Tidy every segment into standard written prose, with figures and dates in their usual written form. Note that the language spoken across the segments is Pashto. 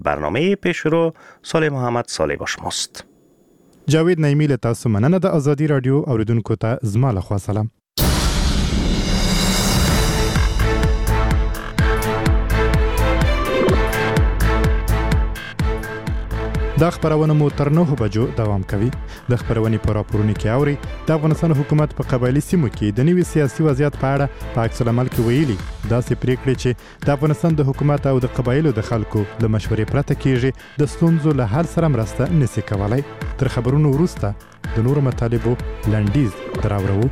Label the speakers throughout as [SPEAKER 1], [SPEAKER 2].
[SPEAKER 1] برنامه پیشرو صالح محمد صالح با شماست.
[SPEAKER 2] جاوید نعیمی له تاسو مننه د ازادي رادیو اوریدونکو ته زما له خوا سلام. دا خبرونه مو تر 9 بجو دوام کوي. د خبرونې په راپورونو کې اوري د افغانستان حکومت په قبایلی سیمو کې د نوي سیاسي وضعیت په اړه په عکس العمل کې ویلي داسې پریکړې چې د افغانستان د حکومت او د قبایلو د خلکو له مشورې پرته کېږي د ستونزو له حل سره مرسته نشي کولای. تر خبرونو وروسته د نورو مطالبو لنډیز دراوړو.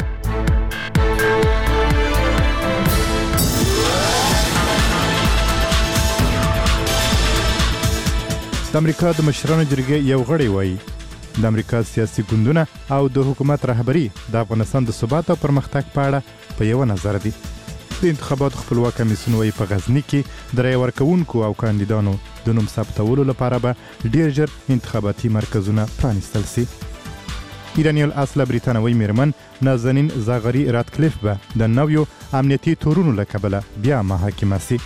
[SPEAKER 2] د امریکا د مشرانو جرګې یو غړی وایي د امریکا سیاسي ګوندونه او د حکومت رهبری د افغانستان د ثبات او پرمختګ په اړه په یو نظر دي. د انتخاباتو خپلواک کمیسیون وایي په غزني کې د رای ورکوونکو او کاندیدانو د نوم ثبتولو لپاره به ډیر ژر انتخاباتي مرکزونه پرانیستل شي. ایرانی الاصل بریتانوي میرمن نازنین زاغری راتکلیف به د نویو امنیتي تورونو له کبله بیا محاکمه شي.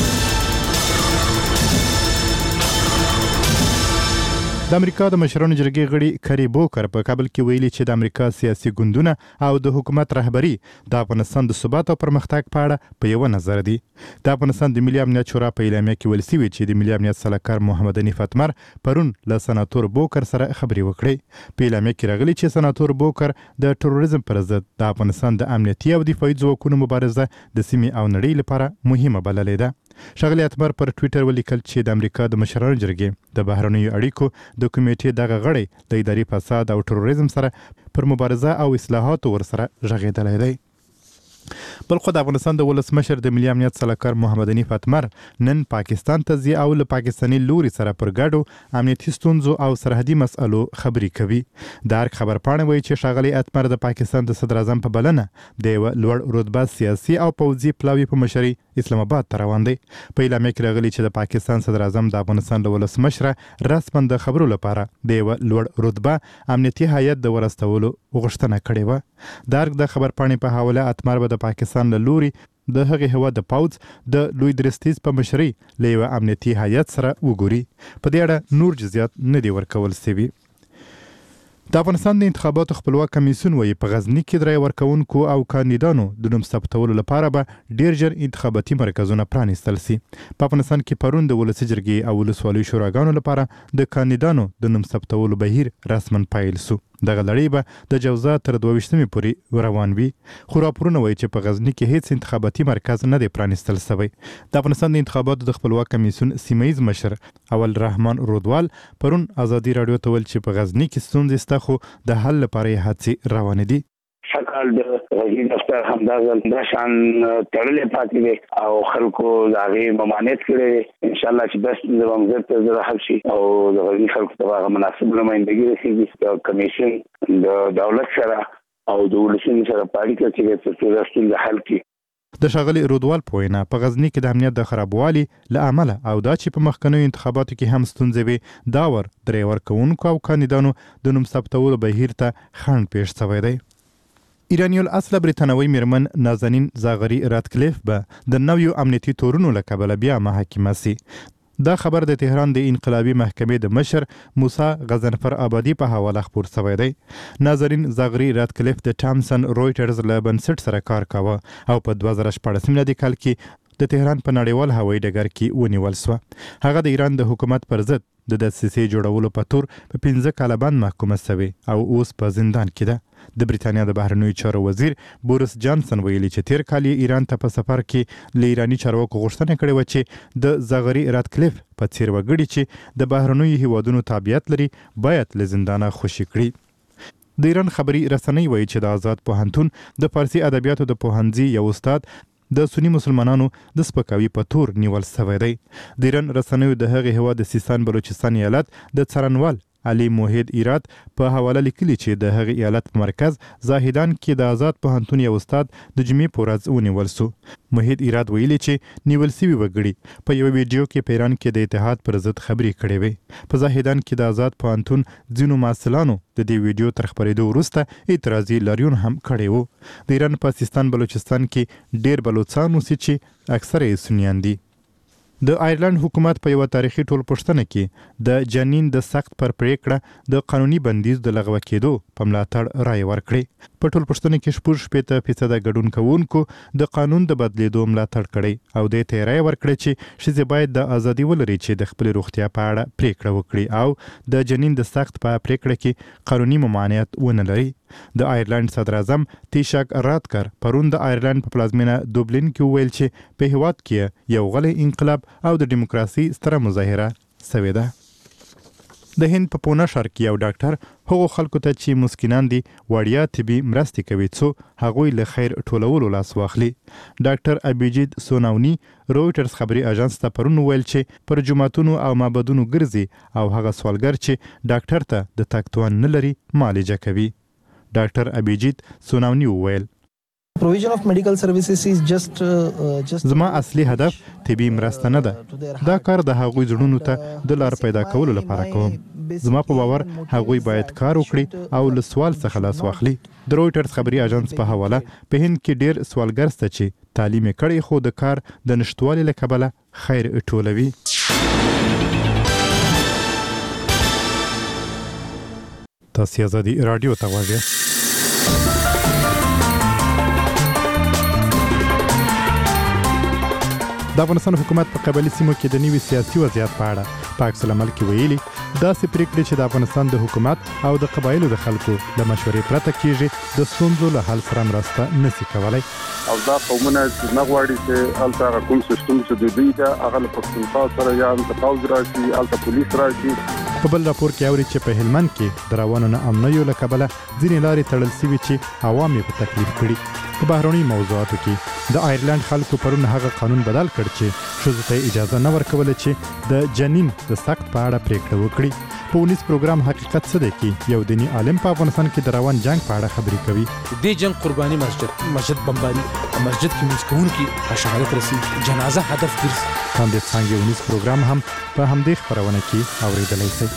[SPEAKER 2] د امریکا د مشرانو جرګې غړي کری بوکر په کابل کې ویلي چې د امریکا سیاسي ګوندونه او د حکومت رهبری د افغانستان د ثبات او پرمختګ په اړه په یو نظر دي. د افغانستان د ملي امنیت شورا په اعلامیه کې ویل شوی چې د ملي امنیت سلاکار محمد حنیف اتمر پرون له سناتور بوکر سره خبرې وکړې. په اعلامیه کې راغلي چې سناتور بوکر د تروریزم پر ضد د افغانستان د امنیتي او دفاعي ځواکونو مبارزه د سیمې او نړۍ لپاره مهمه بللې ده. ښاغلی اتمر پر ټویټر ولیکل چې د امریکا د مشرانو جرګې د بهرنیو اړیکو د کمیټې دغه غړی د اداري فساد او تروریزم سره پر مبارزه او اصلاحاتو ورسره غږېدلی دی. بل خو د افغانستان د ولسمشر د ملي امنیت سلاکار محمد حنیف اتمر نن پاکستان ته ځي او له پاکستاني لوري سره پر ګډو امنیتي ستونزو او سرحدي مسألو خبرې کوي. د هر خبرپاڼې وایي چې ښاغلی اتمر د پاکستان د صدر اعظم په بلنه د یوه لوړ رتبه سیاسي او پوځي پلاوي په مشرۍ اسلام آباد ته روان دی. په اعلامیه کې راغلي چې د پاکستان صدر اعظم د افغانستان له ولسمشره رسما د خبرو لپاره د یوه لوړ رتبه امنیتي هیات د ورستولو غوښتنه کړې وه. د خبرپاڼې په حواله اتمر به د پاکستان له لوري د هغې هیواد د پوځ د لوی درستیز په مشرۍ له یوه امنیتي هیات سره وګوري. په دې اړه نور جزئیات نه دي ورکول شوي. د افغانستان د انتخاباتو خپلواک کمیسیون وایي په غزني کې د رای ورکوونکو او کاندیدانو د نوم ثبتولو لپاره به ډیر ژر انتخاباتي مرکزونه پرانیستل شي. په افغانستان کې پرون د ولسي جرګې او ولسوالیو شوراګانو لپاره د کاندیدانو د نوم ثبتولو بهیر رسما پیل شو. دغه لړۍ به د جوزا تر 22مې پورې روان وي. خو راپورونه وایي چې په غزني کې هیڅ انتخاباتي مرکز نه دی پرانیستل شوی. د افغانستان د انتخاباتو د خپلواک کمیسیون سیمه ییز مشر اول رحمان رودوال پرون ازادي رادیو ته ویل چې په غزني کې ستونزې شته خو د حل لپاره یې هڅې روانې دي.
[SPEAKER 3] شکل د وزیر دفتر همدغه شان تړلې پاتې دي او خلکو د هغې ممانعت کړی دی. انشاءالله چې بس زموږ ته زړه حل شي او د غزني خلکو ته هغه مناسب نمایندګي رسېږي. د کمیسیون د دولت سره او د ولسونو سره په اړیکه کې تر څو دا ستونزه حل کړي.
[SPEAKER 2] د ښاغلي رودوال په وینا په غزني کې د امنیت د خرابوالي له امله او دا چې په مخکنیو انتخاباتو کې هم ستونزې وي دا ور د رای ورکوونکو او کاندیدانو د نوم ثبتولو بهیر ته خنډ پېښ شوی دی. ایرانی الاصل بریتانوي میرمن نازنین زاغری راتکلیف به د نویو امنیتي تورونو له کبله بیا محاکمه شي. دا خبر د تهران د انقلابي محکمې د مشر موسی غضنفر آبادي په حواله خپور شوی دی. نازنین زاغری راتکلیف د ټامسن رویټرز له بنسټ سره کار کاوه او په 2014 میلادي کال کې د تهران په نړیوال هوایي ډګر کې ونیول شوه. هغه د ایران د حکومت پر ضد د دسیسې جوړولو په تور په 15 کاله باندې محکومه شوې او اوس په زندان کې ده. د بریتانیا د بهرنیو چارو وزیر بوریس جانسن ویلي چې تیر کال ایران ته په سفر کې له ایرانی چارواکو غوښتنه کړې وه چې د زاغری راتکلیف په څیر وګړي چې د بهرنیو هیوادونو تابعیت لري باید له زندانه خوشي کړي. د ایران خبري رسنۍ وایي چې د آزاد پوهنتون د فارسي ادبیاتو د پوهنځي یو استاد د سنی مسلمانانو د سپکاوي په تور نیول شوی دی. د ایران رسنیو د هغې هیواد د سیستان بلوچستان ایالت د څارنوال علي موحد ایراد په حواله لیکلي چې د هغې ایالت په مرکز زاهدان کې د آزاد پوهنتون یو استاد د جمعې په ورځ ونیول شو. موحد ایراد ویلي چې نیول شوي وګړي په یو ویډیو کې په ایران کې د اتحاد پر ضد خبرې کړې وې. په زاهدان کې د آزاد پوهنتون ځینو محصلانو د دې ویډیو تر خپرېدو وروسته اعتراضي لاریون هم کړی و. د ایران په سیستان بلوچستان کې ډېر بلوچستان اوسي چې اکثره یې سنیان دي. د آیرلند حکومت په یو تاریخي ټولپوښتنه کې د جنین د سخت پر پریکړه د قانوني بندیز د لغوه کېدو په ملاتړ رائے ورکړي. په ټولپوښتنه کې 60% ګډون کوونکو د قانون د بدلیدو ملاتړ کړي او د ته رائے ورکړي چې ښځې باید د ازادي ولري چې د خپل روغتیا په اړه پریکړه وکړي او د جنین د سخت په پریکړه کې قانوني ممانعت ونه لري. د آیرلند صدر اعظم تیشاک راتکر پرون د آیرلند په پلازمینه دوبلین کې ویل چې په هیواد کې یو غلی انقلاب او د دیموکراسي ستره مظاهره سوې ده. د هند په پونه ښار کې یو ډاکټر هغو خلکو ته چې مسکینان دي وړیا طبي مرستې کوي څو هغوی له خیر ټولولو لاس واخلي. ډاکټر ابیجیت سوناونی رویټرز خبري اژانس ته پرون ویل چې پر جماعتونو او معبدونو ګرځي او هغه سوالګر چې ډاکټر ته د تګ توان نه لري معالجه کوي. ډاکټر ابیجیت سوناونی وویل
[SPEAKER 4] provision of medical services is just
[SPEAKER 2] زما اصلي هدف طبي مرسته نه ده. دا کار د هغوی زړونو ته د لار پیدا کولو لپاره کوم. زما په باور هغوی باید کار وکړي او له سوال څخه لاس واخلي. د رویټرز خبري اژانس په حواله په هند کې ډیر سوالګر شته چې تعلیم کړي خو د کار د نشټوالي له کبله خیر ټولوي. تاسو ازادي رادیو ته واږئ. د افغانستان حکومت په قبایلي سیمو کې د نوي سیاسي وضعیت په اړه په عکس العمل کې ویلي داسې پریکړې چې د افغانستان د حکومت او د قبایلو د خلکو د مشورې پرته کیږي د ستونزو له حل سره مرسته نشي کولای.
[SPEAKER 5] او دا قومونه چې نه غواړي چې هلته کوم سیستم چې د دوی ده هغه له پښتونخوا سره یا هلته پوځ راشي هلته پولیس راشي.
[SPEAKER 2] په بل راپور کې اوري چې په هلمند کې د روانو نه امنیو له کبله ځینې لارې تړل سوي چې عوام یې په تکلیف کړي. په بهرني موضوعاتو کې د آیرلند خلکو پرون هغه قانون بدل کړ چې ښځو ته اجازه نه ورکوله چې د جنین د سخت په اړه پریکړه وکړي. په ونیس پروګرام حقیقت څه دی کې یو دیني عالم په افغانستان کې د روان جنگ په اړه خبرې کوي.
[SPEAKER 6] د جنگ قرباني مسجد بمباري مسجد کې مسکونکي شهادت رسي جنازه هدف ګرځي.
[SPEAKER 2] هم د څنګه ونیس پروګرام هم په همدې خبرونه کې اوریدلای شئ.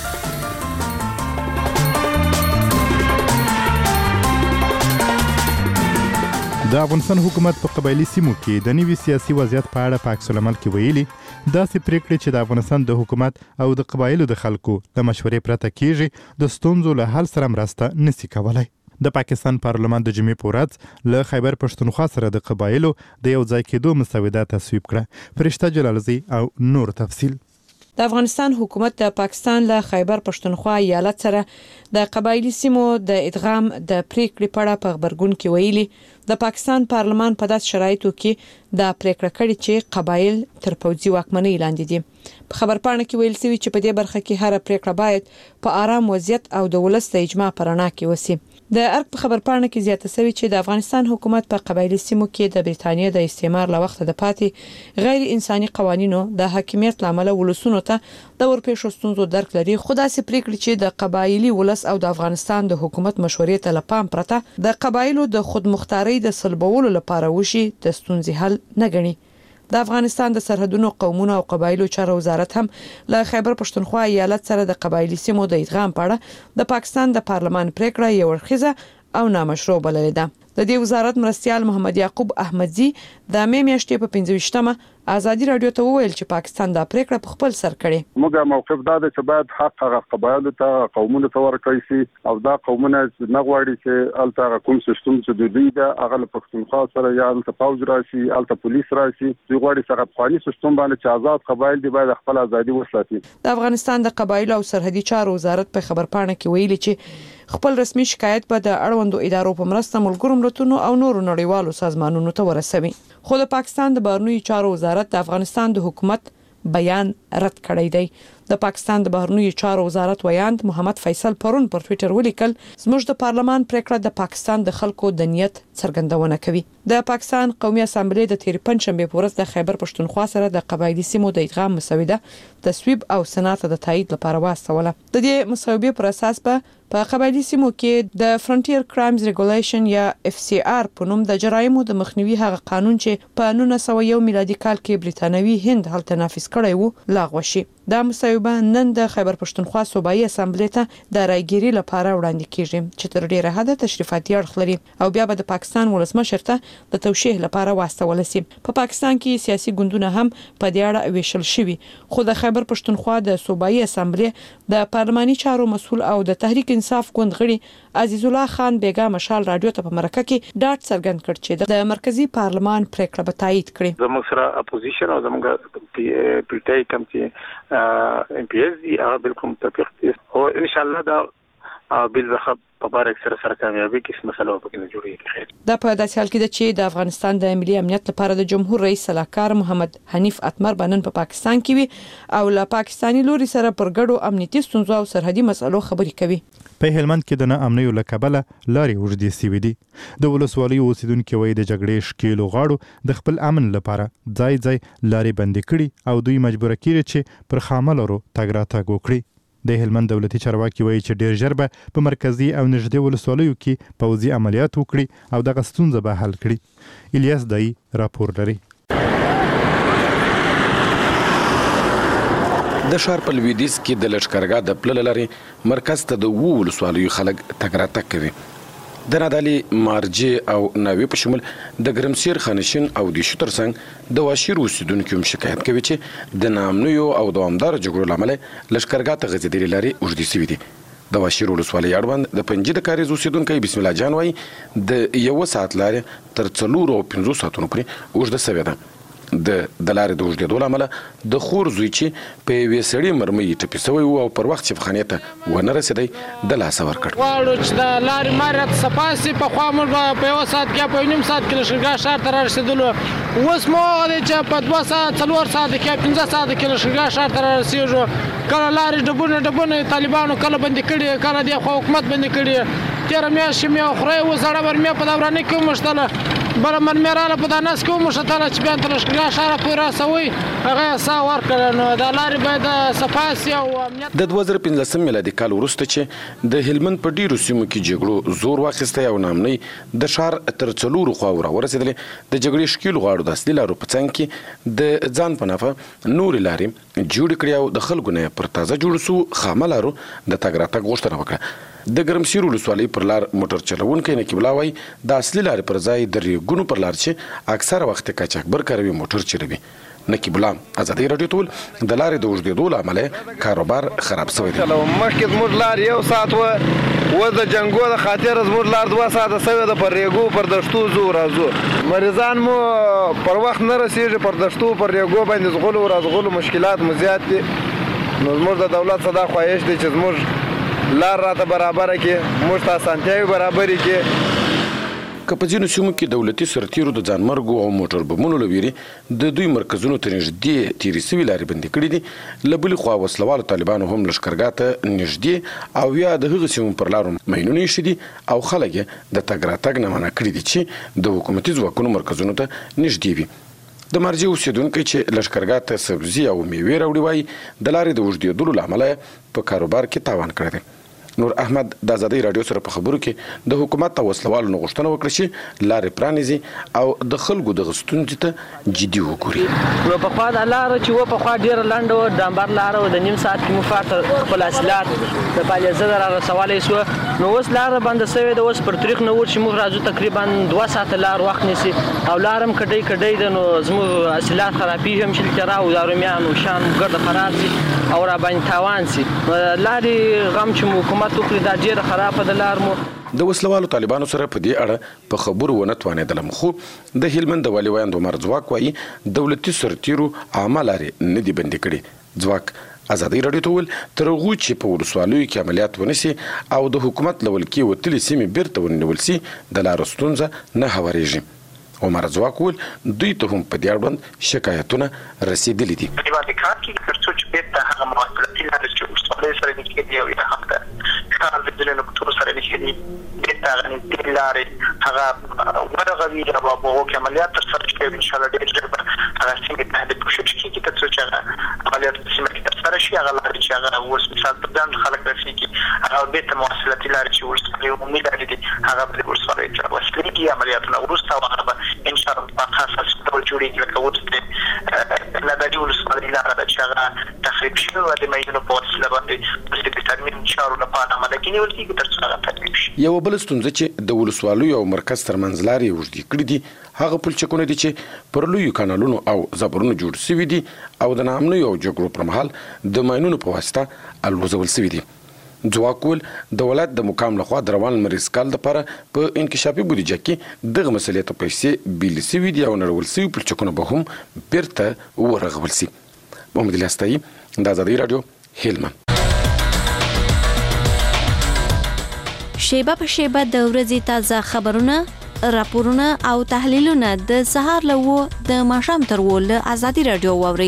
[SPEAKER 2] د افغانستان حکومت په قبایلي سیمو کې د نوي سیاسي وضعیت په اړه په عکس العمل کې ویلي داسې پریکړې چې د افغانستان د حکومت او د قبایلو د خلکو د مشورې پرته کیږي د ستونزو له حل سره مرسته نشي کولای. د پاکستان پارلمان د جمعې په ورځ له خیبر پښتونخوا سره د قبایلو د یو ځای کېدو مسوده تصویب کړه. فرشته جلالزی او نور تفصیل.
[SPEAKER 7] د افغانستان حکومت د پاکستان له خیبر پښتونخوا ایالت سره د قبایلی سیمو د ادغام د پریکړې په اړه په خبرګون کې ویلي د پاکستان پارلمان په داسې شرایطو کې د پریکړه کړې چې قبایل تر پوځي واکمنۍ لاندې دي. په خبرپاڼه کې ویل شوی چې په دې برخه کې هر پریکړه باید په آرام وضعیت او د ولس د اجماع پر رڼا کې وسی. د ارګ په خبرپاڼه کې زیاته شوی چې د افغانستان حکومت په قبایلی سیمو کې د بریتانیا د استعمار له وخت د پاتې غیر انساني قوانینو د حاکمیت لامل ولسونو ته د ورپېښو ستونزو درک لري. خو داسې پریکړې چې د قبایلی ولس او د افغانستان د حکومت مشورې ته لپام پرته د قبایلو د خودمختارۍ د سلبولو لپاره وشي د ستونزې حل نه ګڼي. د افغانستان د سرحدونو قومونو او قبایلو چارو وزارت هم له خیبر پښتونخوا ایالت سره د قبایلی سیمو د ادغام په اړه د پاکستان د پارلمان پریکړه یو ورخیزه او نامشروع بللې ده. د دې وزارت مرستیال محمد یعقوب احمدزي د مې میاشتې په 25مه ازادي رادیو ته وویل چې پاکستان دا پریکړه په خپل سر کړي.
[SPEAKER 5] موږ موقف دا چې باید حق هغه قبایلو ته قومونو ته ورکړي شي او دا قومونه نه غواړي چې الته کوم سیستم چې د دوی د هغه پښتونخوا سره یا الته پوځ راشي الته پولیس راشي دوی غواړي چې افغاني سیستم باندې چې آزاد قبایل دی باید خپل ازادي وساتي.
[SPEAKER 7] د افغانستان د قبایلو او سرحدي چارو وزارت په خبرپاڼه کې ویلي چې خپل رسمي شکایت به د اړوندو ادارو په مرسته ملګرو ملتونو او نورو نړیوالو سازمانونو ته ورسوي. خو د پاکستان د بهرنیو چارو وزارت د افغانستان د حکومت بیان رد کړی دی. د پاکستان د بهرنیو چارو وزارت ویاند محمد فیصل پرون پر ټوئیټر ولیکل زموږ د پارلمان پریکړه د پاکستان د خلکو د نیت څرګندونه کوي. د پاکستان قومي اسامبلې د تیر پنځشنبه په ورځ د خیبر پښتونخوا سره د قبایلی سیمو د ادغام مسوده تصویب او سنات د تایید لپاره واستوله. د دې مسودې پر اساس په قبایلی سیمو کې د فرنټیر کرایمز ریګولیشن یا FCR په نوم د جرایمو د مخنیوي هغه قانون چې په 1901 میلادي کال کې بریتانوي هند هلته نافذ کړی وو لاغوه شي. دا مصوبه نن د خیبر پښتونخوا صوبایي اسامبلې ته د رایګيري لپاره وړاندې کیږي چې تر ډیره حده تشریفاتي اړخ لري او بیا به د پاکستان ولسمشر ته د توشیح لپاره واستول شي. په پاکستان کې سیاسي ګوندونه هم په دې اړه ویشل شوي، خو د خیبر پښتونخوا د صوبایي اسامبلې د پارلماني چارو مسول او د تحریک انصاف ګوند غړي عزیز الله خان بیګا مشال رادیو ته په مرکه کې ډاټ څرګند کړ چې د مرکزی پارلمان پریکړه به تایید کړي.
[SPEAKER 8] زموږ سره اپوزیشن او زموږ پی ټ آی کم چې ام پی ایس دی هغه بالکل متفق دي او ان شاء الله دا بل رخب په بار سره کامیابی کې مسله په کې جوړیږي.
[SPEAKER 7] دا په داسې حال کې ده چې د افغانستان د ملي امنیت لپاره د جمهور رئیس صلاحکار محمد حنیف اتمر بنن په پاکستان کې وي او له پاکستاني لوري سره پر ګډو امنیتي ستونزو او سرحدي مسلو خبرې کوي.
[SPEAKER 2] په هلمند کې د نه امنیو له کبله لارې اوږدې سوي دي. د ولسوالیو اوسیدونکو وایي د جګړې ښکېلو غاړو د خپل امن لپاره ځای ځای لارې بندې کړي او دوی مجبوره کړي چې پر خامه لارو تګ راتګ وکړي. د هلمند دولتي چارواکي وایي چې ډیر ژر به په مرکزي او نږدې ولسوالیو کې پوځي عملیات وکړي او دغه ستونزه به حل کړي. الیاس دای راپور لري.
[SPEAKER 9] د ښار په لویدیځ کې د لښکرګاه د پله لارې مرکز ته د ولسوالیو خلک تګ راتګ کوي. د نادعلي مارجې او ناوې په شمول د ګرمسیر خانشین او د شتر څنګ د واشیر اوسیدونکو هم شکایت کوي چې د ناامنیو او دوامدار جګړو له امله لښکرګاه ته غځېدلې لارې اوږدې سوي دي. د واشیر ولسوالۍ اړوند د پنجي د کاریز اوسیدونکی بسم الله جان وایي د 1 ساعت لارې تر 4 او 5 ساعتونو پورې اوږده سوې ده. د لارې د اوږدېدو له امله د خور زوی چې په یوې سړي مرمۍ ټپي سوی و او پر وخت شفاخانې ته ونه رسېدی د لاسه ورکړ.
[SPEAKER 10] غواړو چې د لارې ماریت صفا سي. پخوا موږ په 1 ساعت کې په 1.5 ساعت کې لښکرګاه ښار ته رارسېدلو، اوس مو هغه دی چې په 2 ساعت 4 ساعت کې 15 ساعت کې لښکرګاه ښار ته رارسېږو. کله لارې ډبونه طالبانو کله بندې کړي، کله د خو حکومت بندې کړي. تېره میاشت مې خورۍ اوس زړه مرمۍ په دورانۍ کې وموښتله، بله مرمۍ راله په دانس کې وموښتله چې بیا تر لښکرګاه ښاره پورې راسوئ، هغه یې ساه ورکړه. نو دا لارې باید صفا سي او امنیت.
[SPEAKER 9] د 2015 میلادي کال وروسته چې د هلمند په ډیرو سیمو کې جګړو زور واخیستی او ناامنۍ د ښار تر 4 خواو راورسېدلې، د جګړې ښکېلو غاړو د اصلي لارو په څنګ کې د ځان په نفع نورې لارې جوړې کړې او د خلکو نه پر تازه جوړو سوو خامه لارو د تګ راتګ غوښتنه وکړه. د ګرمسیر ولسوالۍ پر لار موټر چلوونکی نقیب الله وایي د اصلي لارې پر ځای د ریګونو پر لار چې اکثره وخت قاچاقبر کاروي موټر چلوي. نقیب الله ازادي راډیو ته وویل د لارې د اوږدېدو له امله کاروبار خراب شوی دی.
[SPEAKER 11] مخکې زموږ لار 1 ساعت و د جنګو د خاطر زموږ لار 2 ساعته شوې ده. پر ریګو پر دشتو ځو راځو، مریضان مو پر وخت نه رسېږي. پر دشتو پر ریګو باندې ځغلو راځغلو مشکلات مو زیات دي. نو زموږ د دولت څخه دا خواهش دی چې زموږ لار راته برابره کړي، موږ ته اسانتیاوې برابرې کړي.
[SPEAKER 9] که په ځینو سیمو کې دولتي سرتیرو د ځانمرګو او موټر بمونو له ویرې د دوی مرکزونو ته نږدې تېرې سوي لارې بندې کړي دي، له بلې خوا وسلوالو طالبانو هم لښکرګاه ته نږدې او یا د هغو سیمو پر لارو ماینونه ایښي دي او خلک یې د تګ راتګ نه منع کړي دي چې د حکومتي ځواکونو مرکزونو ته نږدې وي. د مارجې اوسیدونکی چې لښکرګاه ته سبزي او میوې راوړي وایي د لارې د اوږدېدلو له امله په کاروبار کې تاوان کړی دی. نور احمد د ازادۍ راډیو سره په خبرو کې د حکومت او وسلوالو نه غوښتنه وکړه چې لارې پرانیزي او د خلکو دغه ستونزې ته جدي وګوري.
[SPEAKER 12] نو پخوا دا لاره چې و پخوا ډېره لنډه وه، ډامبر لاره وه، د 1.5 ساعت کې مو ښار ته خپل حاصلات د پالېزه را رسولی سوه. نو اوس لاره بنده سوې ده، اوس پر تاریخ نه ور چې موږ راځو تقریبا 2 ساعته لار وخت نیسي او لار هم کډۍ ده. نو زموږ حاصلات خرابېږي هم چې لکه راو دا رومیان او شان ګرده خراب سي او را باندې تاوان سي. لارې غم چې مو حکومت وکړي دا ډېره خرابه ده لار مو.
[SPEAKER 9] د وسلوالو طالبانو سره په دې اړه په خبرو ونه توانېدلم، خو د هلمند د والي ویاند عمر ځواک وایي دولتي سرتیرو عامه لارې نه دي بندې کړي. ځواک ازادۍ راډیو ته وویل تر هغو چې په ولسوالیو کې عملیات ونسي او د حکومت له ولکې وتلې سیمې بیرته ونیول سي د لارو ستونزه نه هوارېږي. عمر ځواک وویل دوی ته هم په دې اړوند شکایتونه رسېدلي دي.
[SPEAKER 13] په دې کار کې تر څو چې بیرته هغه مواصلاتي لارې چې ولسوالۍ سره نږدې دي او یا هم د ښار د ځینو نقطو سره نږدې دي بیرته هغه نږدې لارې هغه ورغوي او په هغو کې عملیات ترسره کړي. انشاءالله ډېر ژر به هغه سیمې ته د کوشش کېږي تر څو چې هغه عملیات په سیمه کې ترسره شي. هغه لارې چې هغه اوس مثال پر ځان خلک رسېږي هغه بیرته مواصلاتي لارې چې ولسوالۍ عمومي لارې دي هغه به د ولسوالۍ ته راوصلېږي عملیاتونه وروسته او هغه به انشاءالله په خاص ډول جوړېږي لکه اوس د ګډي ولسوالۍ لاره د چاغه تخریب شوی د میدانو په وسیله باندې د ترمیم چارو لپاره عمل کېږي ولکه تر څو ترتیب شي.
[SPEAKER 9] یو بل ستونزه چې د ولسوالۍ او مرکز ترمنځ لارې وژدي کړې دي هغه پلچکونه دي چې پر لوی کانالونو او زبرونو جوړ شوي دي او د نامنو او جګړو پر مهال د ماینونو په واسطه الوزول شوي دي. ځواکول د ولایت د مقام لخوا د روان لمریز کال لپاره په انکشافي بودیجه کې دغه مسلې ته پیسې بیل شوي دي او نړول شوي پلچکونه به هم بیرته ورغول شي. محمد الیاستایي د آزادۍ راډیو هلمند.
[SPEAKER 14] شیبه په شیبه د ورځې تازه خبرونه، راپورونه او تحلیلونه د سهار له 9 د ماښام تر 10 له آزادۍ راډیو واورئ.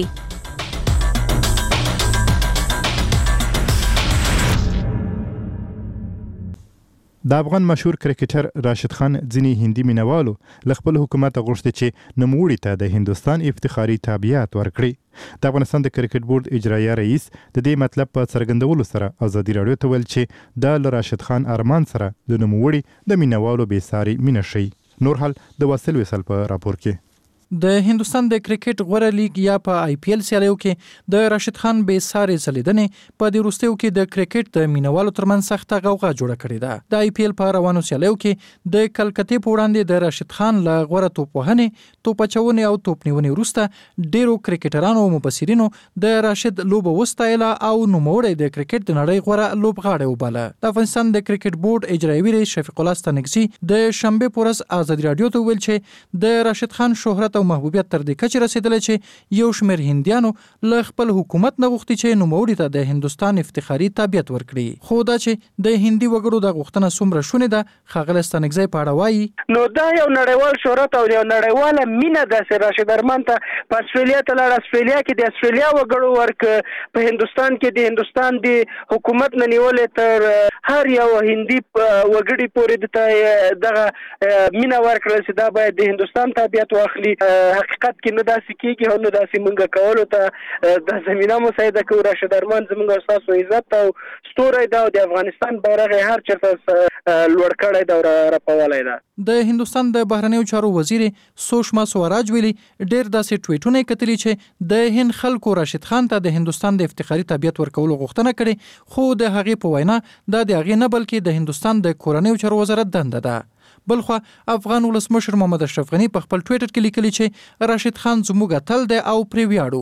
[SPEAKER 2] د افغان مشهور کرکټر راشد خان ځینی هندي مینوالو ل خپل حکومت غوښتي چې نوموړي ته د هندستان افتخاري تابعیت ورکړي. د افغانستان د کرکټ بورډ اجرایي رئیس د دې مطلب په څرګندولو سره آزادۍ راډیو ته ویل چې د راشد خان ارمان سره د نوموړي د مینوالو بېساري مینه شي. نور حال د واصل وصل په راپور کې.
[SPEAKER 15] د هندستان د کرکټ غوره لیگ یا په آی پی ایل سیالیو کې د راشد خان بې ساري ځلیدنې په دې وروستیو کې د کرکټ د مینوالو ترمنځ سخته غوغا جوړه کړې ده. د آی پی ایل په روانو سیالیو کې د کلکتې په وړاندې د راشد خان له غوره توپ وهنې، توپ اچونې او توپ نیونې وروسته ډیرو کرکټرانو او مبصرینو د راشد لوبه وستایله او نوموړی د کرکټ د نړۍ غوره لوبغاړی وباله. د افغانستان د کرکټ بورډ اجرایي رئیس شفیق الله ستانکزي د شنبه په ورځ آزادۍ راډیو ته ویل چې د راشد خان شهرت او محبوبیت تر دې کچې رسیدلی چې یو شمېر هندیانو له خپل حکومت نه غوښتي چې نوموړي ته د هندستان افتخاري تابعیت ورکړي. خو دا چې د هندي وګړو د غوښتنه څومره شونې ده ښاغلی ستانکزی په اړه وایي.
[SPEAKER 16] نو دا یو نړیوال شهرت او یو نړیواله مینه ده چې راشد ارمان ته په استرالیا ته لاړ. استرالیا کې د استرالیا وګړو ورک، په هندستان کې د هندستان د حکومت نه نیولې تر هر یو هندي وګړي پورې د دغه مینه ورکړل چې دا باید د هندستان تابعیت واخلي. حقیقت کې نه داسې کېږي او نه داسې مونږ کولو ته د زمینه مساعده کوو. راشد ارمان زموږ ستاسو عزت او ستوری ده او د افغانستان بیرغ یې هر چېرته لوړ کړی ده او رپولی ده.
[SPEAKER 15] د هندستان د بهرنیو چارو وزیر سوشما سوراج ویلي ډېر داسې ټویټونه یې کتلي چې د هند خلکو راشد خان ته د هندستان د افتخاري تابعیت ورکولو غوښتنه کړې، خو د هغې په وینا دا د هغې نه بلکې د هندستان د کورنیو چارو وزارت دنده ده. بلخوا افغان ولسمشر محمد اشرف غني په خپل ټویټر کې لیکلي چې راشد خان زموږ اتل دی او پرې ویاړو.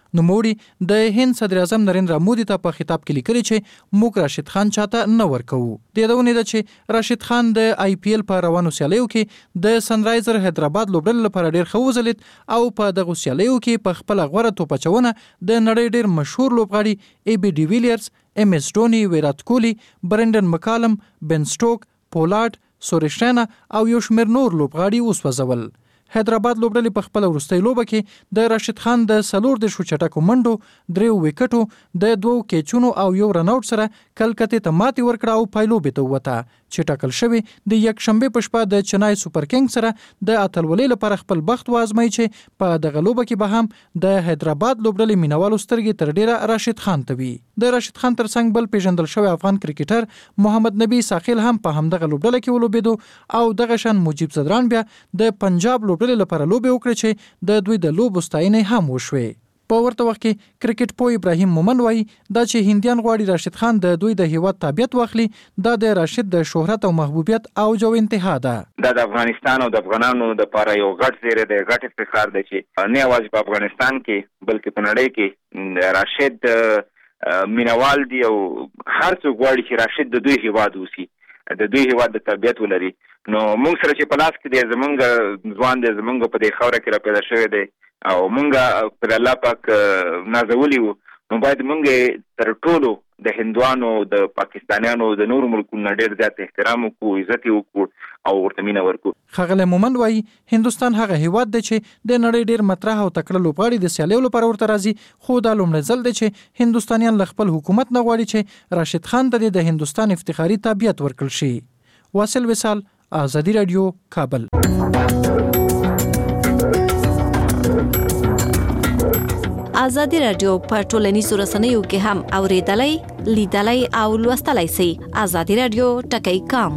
[SPEAKER 15] نوموړي د هند صدر اعظم نریندرا مودي ته په خطاب کې لیکلي چې موږ راشد خان چاته نه ورکوو. د یادونې ده چې راشد خان د آی پی ایل په روانو سیالیو کې د سنرایزر حیدرآباد لوبډلې لپاره ډېر ښه وځلید او په دغو سیالیو کې په خپله غوره توپ اچونه د نړۍ ډېر مشهور لوبغاړي ای بي ډي ویلیرز، ایم ایس ډوني، ویرات کوهلي، برنډن مکالم، بن سټوک، پولارډ، سوریش رینا او یو شمېر نور لوبغاړي وسوځول. حیدرآباد لوبډلې په خپله وروستۍ لوبه کې د راشد خان د 40 چټکو منډو، 3 ویکټو، د 2 کیچونو او یو رن آوټ سره کلکتې ته ماتې ورکړه او پایلوبې ته ووته چې ټاکل شوی د یکشنبې په شپه د چنای سوپر کینګ سره د اتلولۍ لپاره خپل بخت وازمایي چې په دغه لوبه کې به هم د حیدرآباد لوبډلې مینوالو سترګې تر ډیره راشد خان ته وي. د راشد خان ترڅنګ بل پیژندل شوی افغان کرکټر محمد نبی ساخیل هم په همدغه لوبډله کې ولوبېدو او دغه شان مجیب زدران بیا د پنجاب لوبډلې لپاره لوبې وکړې چې د دوی د لوبو ستاینې هم وشوې. په ورته وخت کې کرکټ پوه ابراهیم مومن وایي دا چې هندیان غواړي راشد خان د دوی د هیواد تابعیت واخلي دا د راشد د شهرت او محبوبیت اوج او انتها ده.
[SPEAKER 17] دا د افغانستان او د افغانانو لپاره یو غټ زیری دی، غټ افتخار دی چې نه یوازې په افغانستان کې بلکې په نړۍ کې راشد مینوال دی او هر څوک غواړي چې راشد د دوی هیواد اوسي، د دوی هیواد د تابعیت ولري. نو موږ سره چې په لاس کې دی زمونږ ځوان دی، زمونږ په دې خاوره کې را پیدا شوی دی او مونږ پر الله پاک نازولی وو، نو باید مونږ تر ټولو د هندوانو، د پاکستانیانو، د نورو ملکونو ډېر زیات احترام وکړو، عزت یې وکړو او ورته مینه ورکړو.
[SPEAKER 15] ښاغلی مومن وایي هندوستان هغه هیواد دی چې د نړۍ ډېر مطرح او تکړه لوبغاړي د سیالیو لپاره ورته راځي، خو دا لومړی ځل دی چې هندوستانیان له خپل حکومت نه غواړي چې راشد خان ته د هندوستان افتخاري تابعیت ورکړل شي. واصل وصال، آزادی راډیو، کابل.
[SPEAKER 14] آزادی راډیو په ټولنیزو رسنیو کې هم اوریدلای، لیدلای او لوستلای شئ. آزادی راډیو ټکی کام.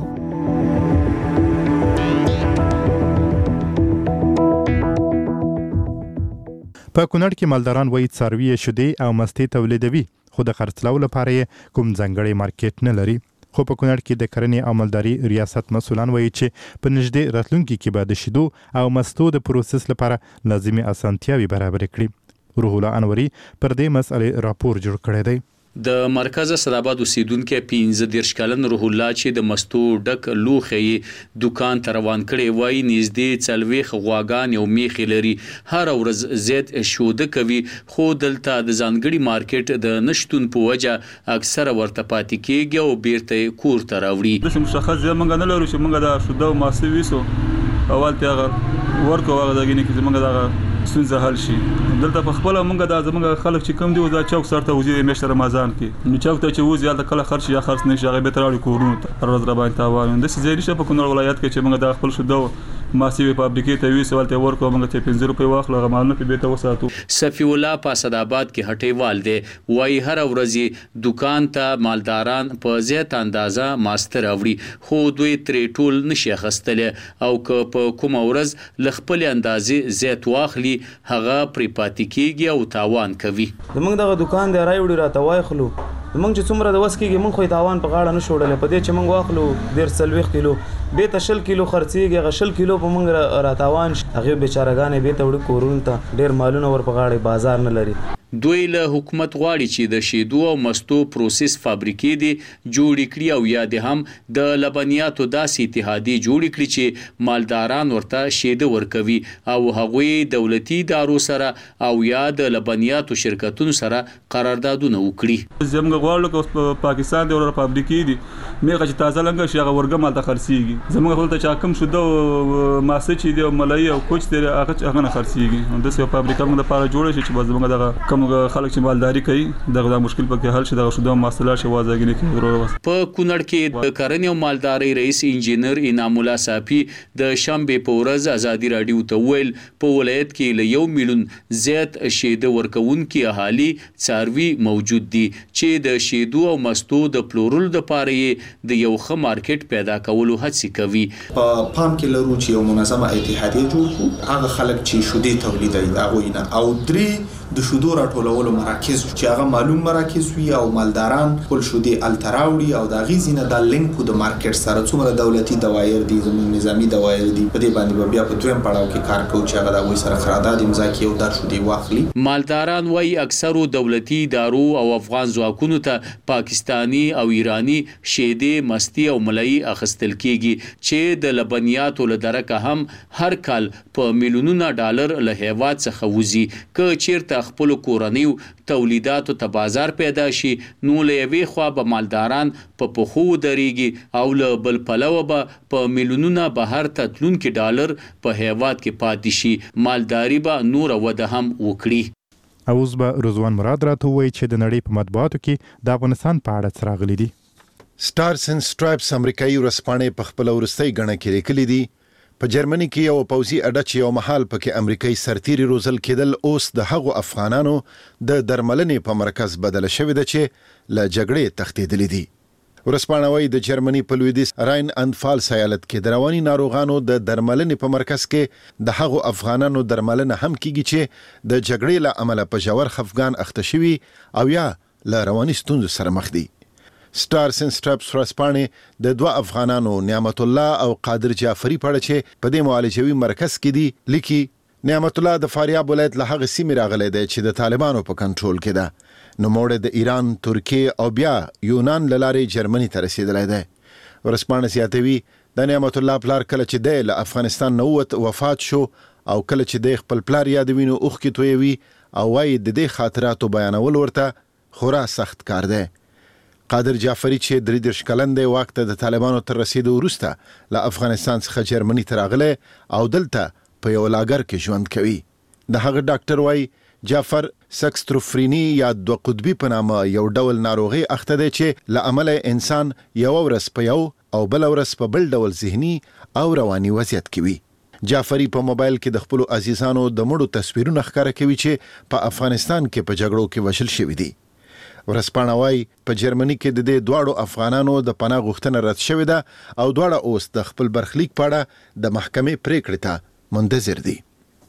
[SPEAKER 2] په کونړ کې مالداران وایي څاروي شیدې او مستې تولیدوي خو د خرڅلاو لپاره یې کوم ځانګړی مارکیټ نه لري. خو په کونړ کې د کرنې او مالداري ریاست مسؤلان وایي چې په نږدې راتلونکي کې به د شیدو او مستو د پروسس لپاره لازمي اسانتیاوي برابر کړي. روح الله انوري پر دې مسئلې راپور جوړ کړی دی.
[SPEAKER 18] د مرکز صداباد اوسیدونکو 15 کلن روح الله چې د مستو ډک لوخي دکان ته روان کړي وای نږدې څلويخ غواګان او میخي لري هر ورځ زیات شوده کوي خو دلته د ځانګړي مارکیټ د نشټون په وجه اکثره ورته پاتې کیږي او بیرته کور ته راوړي.
[SPEAKER 19] د مشخص ځمنګ نه لرو چې موږ د شوده او ماسي ویسو اول ته ورکو هغه دغه کې زمونږ دغه سنځه حل شي. دلته په خپل موږ د زمونږ خلک چې کم دی او دا چوک سره وزیر میشت رمضان کې نو چوک ته چې وزي د کله خرچ یا خرڅ نشي هغه به تراړي کورونه ته ورځ را باندې تاوان د سې ځای په کونړ ولایت کې چې موږ د خپل شوده ماسي فابریکې ته ویسو ولته ورکو موږ ته 15 روپۍ واخلو هغه مالونه په بیت وساتو.
[SPEAKER 18] صفی الله په صداباد کې هټیوال دی وای هر ورځ دکان ته مالداران په زیات اندازه ماستر اوړي خو دوی ترې ټول نشي خستل او که په کوم ورځ لخپل اندازې زیات واخلي هغه پرې پاتې کیږي او تاوان کوي.
[SPEAKER 20] زمونږ دغه دکان دی راوړي راته وایخلو زمونږ چې څومره د وس کېږي مونږ خو تاوان په غاړه نه شوړل په دې چې مونږ واخلو 1.5 کیلو به ته 10 کیلو خرڅيږي هغه 10 کیلو په مونږ را تاوان هغه بیچارهګانې به ته وړ کورون ته ډیر مالونه ور په غاړه بازار نه لري.
[SPEAKER 18] دوی له حکومت غواړي چې د شیدو او مستو پروسس فابریکې دي جوړ کړي او یا د هم د لبنیاتو داسې اتحادیه جوړ کړي چې مالداران ورته شیده ورکوي او هغوی دولتي ادارو سره او یا د لبنیاتو شرکتونو سره قراردادونه وکړي.
[SPEAKER 19] زموږ غواړو چې پاکستان د فابریکې دي میغه چې تازه لنګ شي هغه ورګه مال ته خرڅيږي زموږ خپل ته چا کم شوده ماسه چې دی ملای او کوچ دی هغه نه خرڅيږي د سیو فابریکه موږ لپاره جوړه شي چې زموږ دغه کوم خلک چې مالداري کوي دغه مشکل پکې حل شي دغه شوده مسله شي وازګنی کې ضرورت.
[SPEAKER 18] په کونړ کې د کرنې او مالداري رئیس انجینر انعام الله صافي د شنبه په ورځ ازادي رادیو ته ویل په ولایت کې له 1 میلیون زیات شیده ورکوونکي اهالي څاروي موجود دي چې د شیدو او مستو د پلورل د پاره د یو ښه مارکیټ پیدا کولو هڅه کوي.
[SPEAKER 21] په پام کې لرو چې یو منظمه اتحادیه جوړ کړو هغه خلک چې شوده تولیدوي دا غوینه او درې د شودو راټولولو مراکز چې هغه معلوم مراکز وي او مالداران خپل شودي التراوړي او د غیزینه د لینکو د مارکیټ سره څومره دولتي دوایر دي زموږ نظامی دوایر دي په دې باندې بیا په دویم پړاو کې کار کوي چې هغه د وې سره قرارداد امضا کوي او د شودي واخلي.
[SPEAKER 18] مالداران وایي اکثرو دولتي ادارو او افغان ځواکونو ته پاکستانی او ایرانی شیدې مستی او ملای اخستل کیږي چې د لبنیاتو له درکه هم هر کال په میلیونونو ډالر له هیواد څخه وځي که چیرته خپل کورنیو تولیداتو ته بازار پیدا شي نو له یوې خوا به مالداران په پخو دريږي او له بل پلوه به په میلیونونو بهر ته تلونکي ډالر په هیواد کې پاتې شي مالداري به نور وده هم وکړي.
[SPEAKER 2] اوس به رضوان مراد راته وایي چې د نړۍ په مطبوعاتو کې د افغانستان په اړه څه راغلي دي.
[SPEAKER 22] سټارز اند سټرایپس امریکایي ورځپاڼې په خپل ورستۍ غڼه کې لیکلي دي په جرمني کې یو پوځي اډه چې یو محل پکې امریکایي سرتیري روزل کېدل اوس د هغو افغانانو د درملنې په مرکز بدل شوی دی چې له جګړې تښتېدلي دي. ورځپاڼه وايي د جرمني په لویدیځ راین اند فالس ایالت کې د رواني ناروغانو د درملنې په مرکز کې د هغو افغانانو درملنه هم کیږي چې د جګړې له امله په ژور خفګان اخته شوي او یا له رواني ستونزو سره مخ دي. سټارز اند سټرایپس ورځپاڼې د دوه افغانانو نعمت الله او قادر جعفری په اړه چې په دې معالجوي مرکز کې دي لیکي نعمت الله د فاریاب ولایت له هغه سیمې راغلی دی چې د طالبانو په کنټرول کې ده نو موړ د ایران ترکیه او بیا یونان له لارې جرمني ته رسیدلی دی. ورځپاڼه زیاتوي د نعمت الله پلار کله چې دی له افغانستان نه ووت وفات شو او کله چې دی خپل پلار یادوي نو اوښکې تویوي او وایي د دې خاطراتو بیانول ورته خورا سخت کار دی. قادر جعفری چې 33 کلن دی واک ته د طالبانو تر رسیدو وروسته له افغانستان څخه جرمني ته راغلی او دلته په یو لاګر کې ژوند کوي. د هغه ډاکټر وایي جعفر سکستروفرینی یا دوه قطبی په نامه یو ډول ناروغي اخته دی چې له امله انسان یو ورځ په یو او بل ورځ په بل ډول ذهني او رواني وضعیت کې وي. جعفری په موبایل کې د خپل عزیزانو د مړو تصویرونه ښکاره کوي چې په افغانستان کې په جګړو کې وژل شوي دي. ورځپاڼه وايي په جرمني کې د دې دواړو افغانانو د پناه غوښتنه رد شوې ده او دواړه اوس د خپل برخلیک په اړه د محکمې پریکړې ته منتظر دي.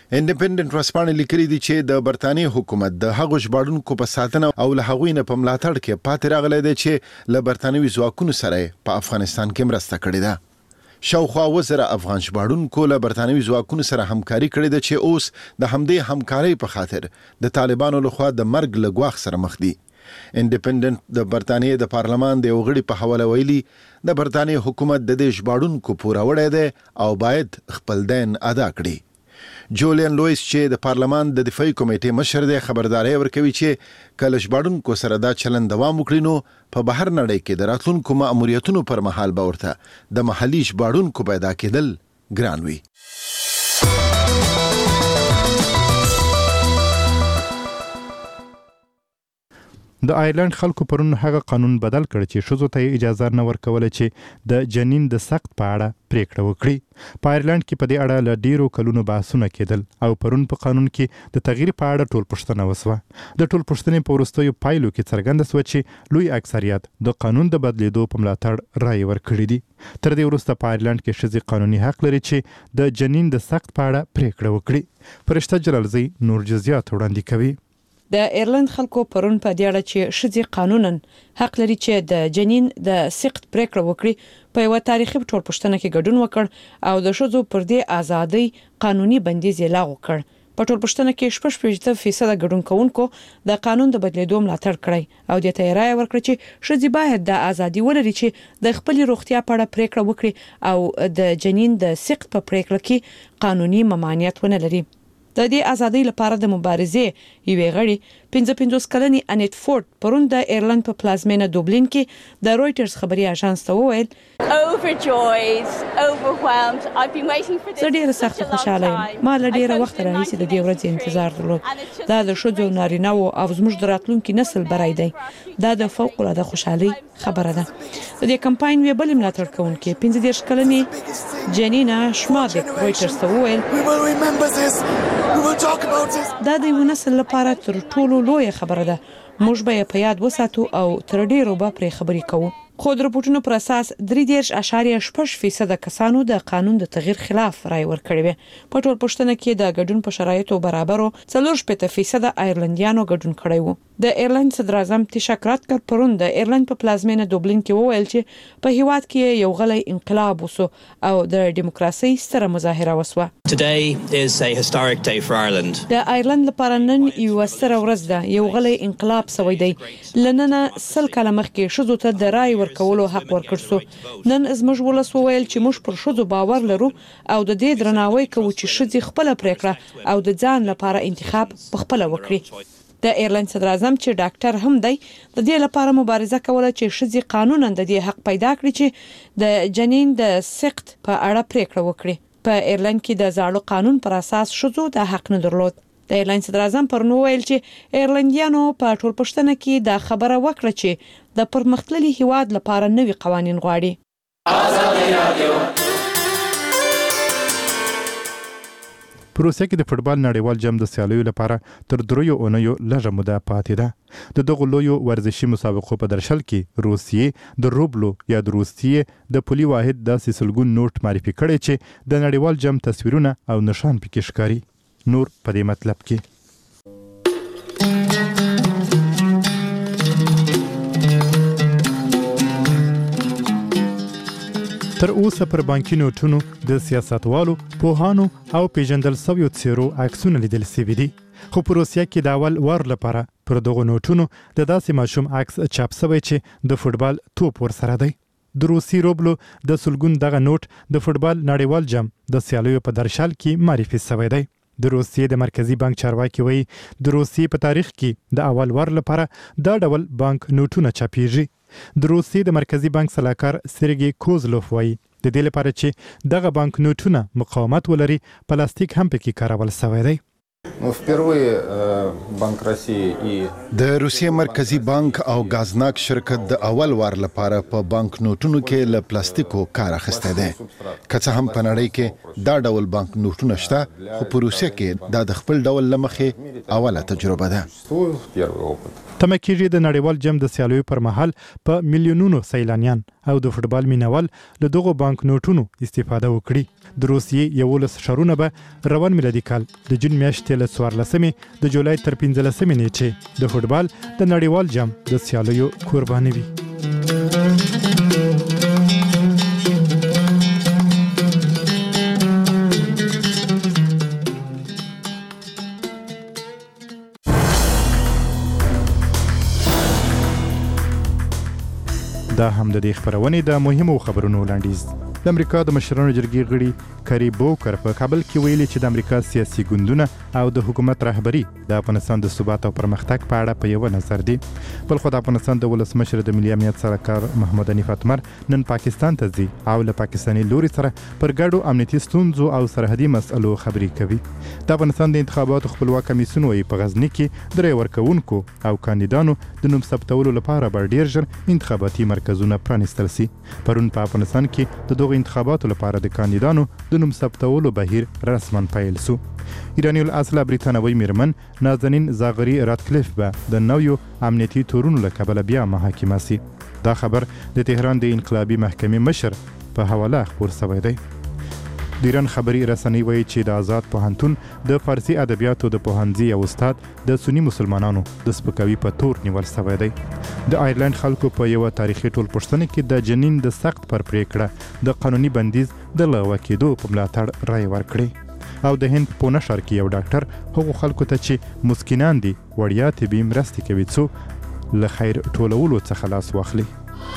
[SPEAKER 22] انډیپندنت ورځپاڼې لیکلي دي چې د برتانیې حکومت د هغو ژباړونکو په ساتنه او له هغوی نه په ملاتړ کې پاتې راغلی دی چې له برتانوي ځواکونو سره په افغانستان کې مرسته کړې ده. شاوخوا 1000 افغان ژباړونکو له برتانوي ځواکونو سره همکاري کړې ده چې اوس د همدې همکارۍ په خاطر د طالبانو لخوا د مرګ له ګواښ سره مخ دي. انډیپندنت د برتانیې د پارلمان د یو غړي په حواله ویلي د برتانیې حکومت د دې ژباړونکو پوروړی دی او باید خپل دین ادا کړي. جولین لویس چې د پارلمان د دفاعي کمیټې مشر دی خبرداري ورکوي چې کله ژباړونکو سره دا چلن دوام وکړي نو په بهر نړۍ کې د راتلونکو مأموریتونو پر مهال به ورته د محلي ژباړونکو پیدا کېدل ګران وي.
[SPEAKER 2] د آیرلند خلکو پرون هغه قانون بدل کړ چې ښځو ته اجازه نه ورکوله چې د جنین د سقط په اړه پریکړه وکړي. په آیرلند کې په دې اړه له ډیرو کلونو بحثونه کېدل او پرون په قانون کې د تغییر په اړه ټولپوښتنه وسوه. د ټولپوښتنې په وروستیو پایلو کې څرګنده سوه چې لوی اکثریت د قانون د بدلیدو په ملاتړ رایې ورکړي دي. تر دې وروسته په آیرلند کې ښځې قانوني حق لري چې د جنین د سقط په اړه پریکړه وکړي. فرشته جلالزی نور جزئیات وړاندې کوي.
[SPEAKER 7] د ایرلند خلکو پرون په دې اړه چې ښځې قانونا حق لري چې د جنین د سقط پریکړه وکړي په یو تاریخي ټولپوښتنه کې ګډون وکړ او د ښځو پر دې ازادۍ قانوني بندیز یې لغوه کړ. په ټولپوښتنه کې 66% ګډون کوونکو د قانون د بدلیدو ملاتړ کړی او د تیرای ورکړ چې ښځې باید د ازادي ولري چې د خپل روغتیا په اړه پریکړه وکړي او د جنین د سقط په پریکړه کې قانوني ممانعت ونه لري. د دې ازادۍ لپاره د مبارزې یوې غړي 55 کلنې انیت فورد پرون د ایرلند په پلازمینه دوبلین کې د رويټرز خبري اژانس ته وویل زه ډېره سخت خوشاله یم. ما له ډېره وخت راهیسې د دې ورځې انتظار درلود. دا د ښځو نارینه‌و او زموږ د راتلونکي نسل برای دی. دا د فوق العاده خوشحالي خبره ده. د دې کمپاین وی بل ملاتړ کوونکې 15 کلنې جنینا شمادک رويټرز ته وویل دا د یو نسل لپاره تر ټولو لویه خبره ده. موږ به په یاد وساتو او تر ډیرو به پرې خبرې کوو. خو د راپورټونو پر اساس 3.6% کسانو د قانون د تغییر خلاف رائے ورکړې وي. په ټولپوښتنه کې د ګډون په شرایطو برابرو 4% ایرلندیانو ګډون کړی وو. د ایرلند صدر اعظم تیشا کراتکر پرون د ایرلند په پلازمینه دوبلین کې وویل چې په هیواد کې یو غلی انقلاب وسو او د دیموکراسي ستره مظاهره وسوه.
[SPEAKER 1] Today is a historic day for Ireland.
[SPEAKER 7] د ایرلند لپاره نن یو ستره ورځ ده. یو غلی انقلاب سوی دی. لننه 100 کاله مخکې ښځو ته د رائے ورکولو حق ورکړ سو. نن زموږ ولس وویل چې موږ پر ښځو باور لرو او د دې درناوی کوو چې ښځې خپل پریکړه او د ځان لپاره انتخاب په خپل وکړي. د ایرلند صدر اعظم چې ډاکټر هم دی د دې لپاره مبارزه کوله چې ښځې قانونا د دې حق پیدا کړي چې د جنین د سقط په اړه پریکړه وکړي. په ایرلند کې د زاړه قانون پر اساس ښځو د حق نه درلود. د ایرلند صدر اعظم پرون ویل چې ایرلندیانو په ټولپوښتنه کې دا خبره وکړه چې د پرمختللي هیواد لپاره نوي قوانین غواړي.
[SPEAKER 2] په روسیه کې د فوټبال نړیوال جام د سیالیو لپاره تر 3 اونیو لږه موده پاتې ده. د دغو لویو ورزشي مسابقو په درشل کې روسیې د روبلو یا د روسیې د پولي واحد د سلګون نوټ معرفي کړي چې د نړیوال جام تصویرونه او نشان پکې ښکاري. نور په دې مطلب کې تر اوسه پر بانکي نوټونو د سیاستوالو، پوهانو او پیژندل شویو څیرو عکسونه لیدل شوي دي. خو په روسیه کې د اول وار لپاره پر دغو نوټونو د داسې ماشوم عکس چاپ شوی چې د فوټبال توپ ورسره دی. د روسي روبلو د سلګون دغه نوټ د فوټبال نړیوال جام د سیالیو په درشل کې معرفي شوی دی. د روسیې د مرکزی بانک چارواکي وایي د روسیې په تاریخ کې د اول وار لپاره دا ډول بانک نوټونه چاپیږي. د روسیې د مرکزی بانک سلاکار سرګي کوزلوف وایي د دې لپاره چې دغه بانک نوټونه مقاومت ولري پلاستیک هم پکې کارول شوی دی. د روسیې مرکزی بانک او غازناک شرکت د اول وار لپاره په بانک نوټونو کې له پلاستیکو کار اخیستی دی. که څه هم په نړۍ کې دا ډول بانک نوټونه شته خو په روسیه کې دا د خپل ډول له مخې اوله تجربه ده. تمه کېږي د نړیوال جام د سیالیو پر مهال په میلیونونو سیلانیان او د فوټبال مینوال له دغو بانک نوټونو استفاده وکړي. د روسیې 11 ښارونه به روان میلادي کال د جون میاشتې له 14 د جولای تر 15 نیټې د فوټبال د نړیوال جام د سیالیو قرباني وي. دا هم د دې خبرونې د مهمو خبرونو وړاندیز. د امریکا د مشرانو جرګې غړي کری بوکر په کابل کې ویلي چې د امریکا سیاسي ګوندونه او د حکومت رهبری د افغانستان د ثبات او پرمختګ په اړه په یو نظر دي. بل خو د افغانستان د ولسمشر د ملي امنیت سرکار محمد حنیف اتمر نن پاکستان ته ځي او له پاکستاني لوري سره پر ګډو امنیتي ستونزو او سرحدي مسئلو خبرې کوي. د افغانستان د انتخاباتو خپلواک کمیسیون وایي په غزني کې د رای ورکوونکو او کاندیدانو د نوم ثبتولو لپاره به ډیر ژر انتخاباتي مرکزونه پرانیستل شي. پرون په افغانستان کې د دغو انتخاباتو لپاره د کاندیدانو د نوم ثبتولو بهیر رسما پیل شو. ایرانی الاصله بریتانوي میرمن نازنین زاغری راتکلیف به د نویو امنیتي تورونو له کبله بیا محاکمه شي. دا خبر د تهران د انقلابي محکمې مشر په حواله خپور شوی دی. د ایران خبري رسنۍ وایي چې د آزاد پوهنتون د فارسي ادبیاتو د پوهنځي یو استاد د سنی مسلمانانو د سپکاوي په تور نیول شوی دی. د آیرلند خلکو په یو تاریخي ټولپوښتنه کې د جنین د سخت پر پریکړه د قانوني بندیز د لغوه کېدو په ملاتړ رای ورکړي. او د هند په پونه ښار کې یو ډاکټر هغو خلکو ته چې مسکینان دي وړیا طبي مرستې کوي څو له خیر ټولولو څخه لاس واخلي.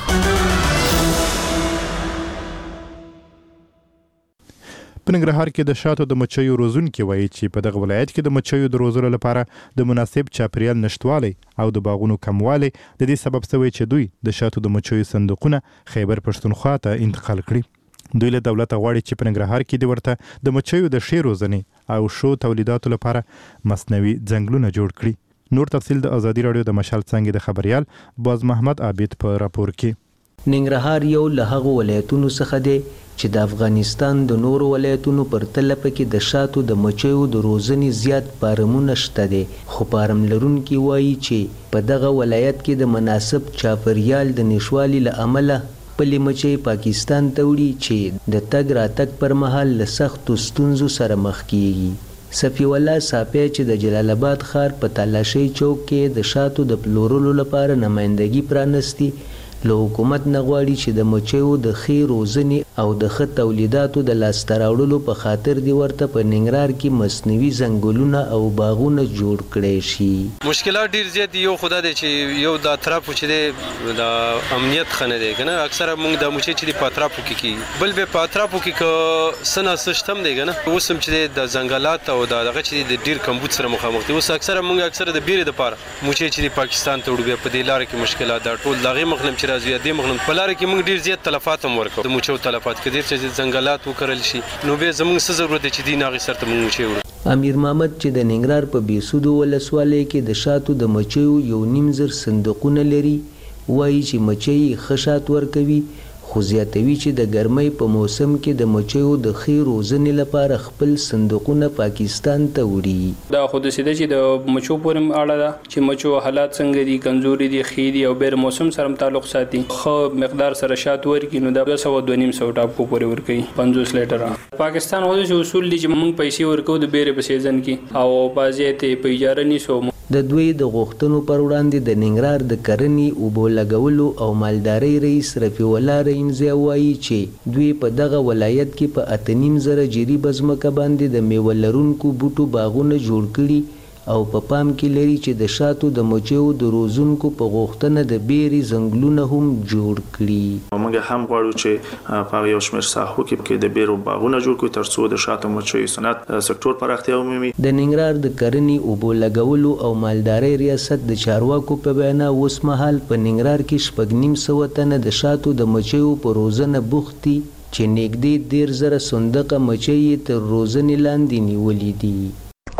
[SPEAKER 2] په ننګرهار کې د شاتو د مچیو روزونکي وایي چې په دغه ولایت کې د مچیو د روزلو لپاره د مناسب چاپیریال نشتوالی او د باغونو کموالی د دې سبب شوی چې دوی د شاتو د مچیو صندوقونه خیبر پښتونخوا ته انتقال کړي. دوی له دولته غواړي چې په ننګرهار کې د ورته د مچیو د ښې روزنې او ښو تولیداتو لپاره مصنوعي ځنګلونه جوړ کړي. نور تفصیل د ازادي راډیو د مشال څانګې د خبريال باز محمد عابد په راپور کې.
[SPEAKER 3] ننګرهار یو له هغو ولایتونو څخه دی چې د افغانستان د نورو ولایتونو پر تله پکې د شاتو د مچیو د روزنې زیات فارمونه شته دي. خو فارم لرونکي وایي چې په دغه ولایت کې د مناسب چاپیریال د نشوالي له امله خپلې مچۍ پاکستان ته وړي چې د تګ راتګ پر مهال له سختو ستونزو سره مخ کیږي. صفی الله صافی چې د جلال آباد ښار په تالاشۍ چوک کې د شاتو د پلورلو لپاره نمائندګي پرانستی له حکومت نه غواړي چې د مچیو د ښې روزنې او د ښه تولیداتو د لاسته راوړلو په خاطر دې ورته په ننګرهار کې مصنوعي ځنګلونه او باغونه جوړ کړی شي.
[SPEAKER 4] مشکلات ډیر زیات دي. یو خدا دی چې یو د اطرافو چې دی د امنیت ښه نه دی که نه. اکثره موږ د مچۍ چې دی په اطرافو کې کېږي. بل به په اطرافو کې که څه ناسه شته هم دی که نه. اوس هم چې دی د ځنګلات او د دغه چې دی د ډیر کمبود سره مخامخ دي. اوس اکثره د بیرې دپاره مچۍ چې دی پاکستان ته وړو. بیا په دې لاره کې مشکلات دا ټول د هغې مخ نه چې راځي دې مخ نه په لاره کې موږ ډېر زیات تلفات هم ورکوو. د مچیو تلفات که ډېر چې ځنګلات وکرل شي نو بیا زموږ څه ضرورت دی چې دې نه هغې سر ته موږ مچۍ وړو.
[SPEAKER 3] امیر محمد چې د ننګرهار په بېسودو ولسوالۍ کې د شاتو د مچیو 1.5 صندوقونه لري وایي چې مچۍ ښه شات ورکوي خو زیاتوي چې د ګرمۍ په موسم کې د مچیو د ښې روزنې لپاره خپل صندوقونه پاکستان ته وړي.
[SPEAKER 23] دا خو داسې ده چې د مچو پورې اړه ده چې مچو حالات څنګه دي، کمزوري دي، ښې دي او بیر موسم سره تعلق ساتي. ښه مقدار سره شات ورکړي نو دا 200-250 ټاپو پورې ورکوي 50 لیټره. پاکستان هغه چې اصول دي چې موږ پیسې ورکوو د بیرې په سیزن کې او بعضې ته په اجاره نیسو.
[SPEAKER 3] د دوی د غوښتنو پر وړاندې د ننګرهار د کرنې اوبو لګولو او مالدارۍ رئیس رفیع الله رحیمزی وایي چې دوی په دغه ولایت کې په 8.5 جریبه ځمکه باندې د میوه لرونکو بوټو باغونه جوړ کړي او په پام کې لري چې د شاتو د مچیو د روزونکو په غوښتنه د بیرې ځنګلونه هم جوړ کړي.
[SPEAKER 24] موږ هم غواړو چې په یو شمېر ساحو کې د بیرو باغونه جوړ کړو ترڅو د شاتو مچیو صنعت سکتور پراختیا ومومي.
[SPEAKER 3] د ننګرهار د کرنې اوبو لګولو او مالدارۍ ریاست د چارواکو په بیانه اوس مهال په ننګرهار کې 950 تنه د شاتو د مچیو په روزنه بوخت دي چې نږدې 10,000 صندوقه مچۍ تر روزنې لاندې نیولې دي.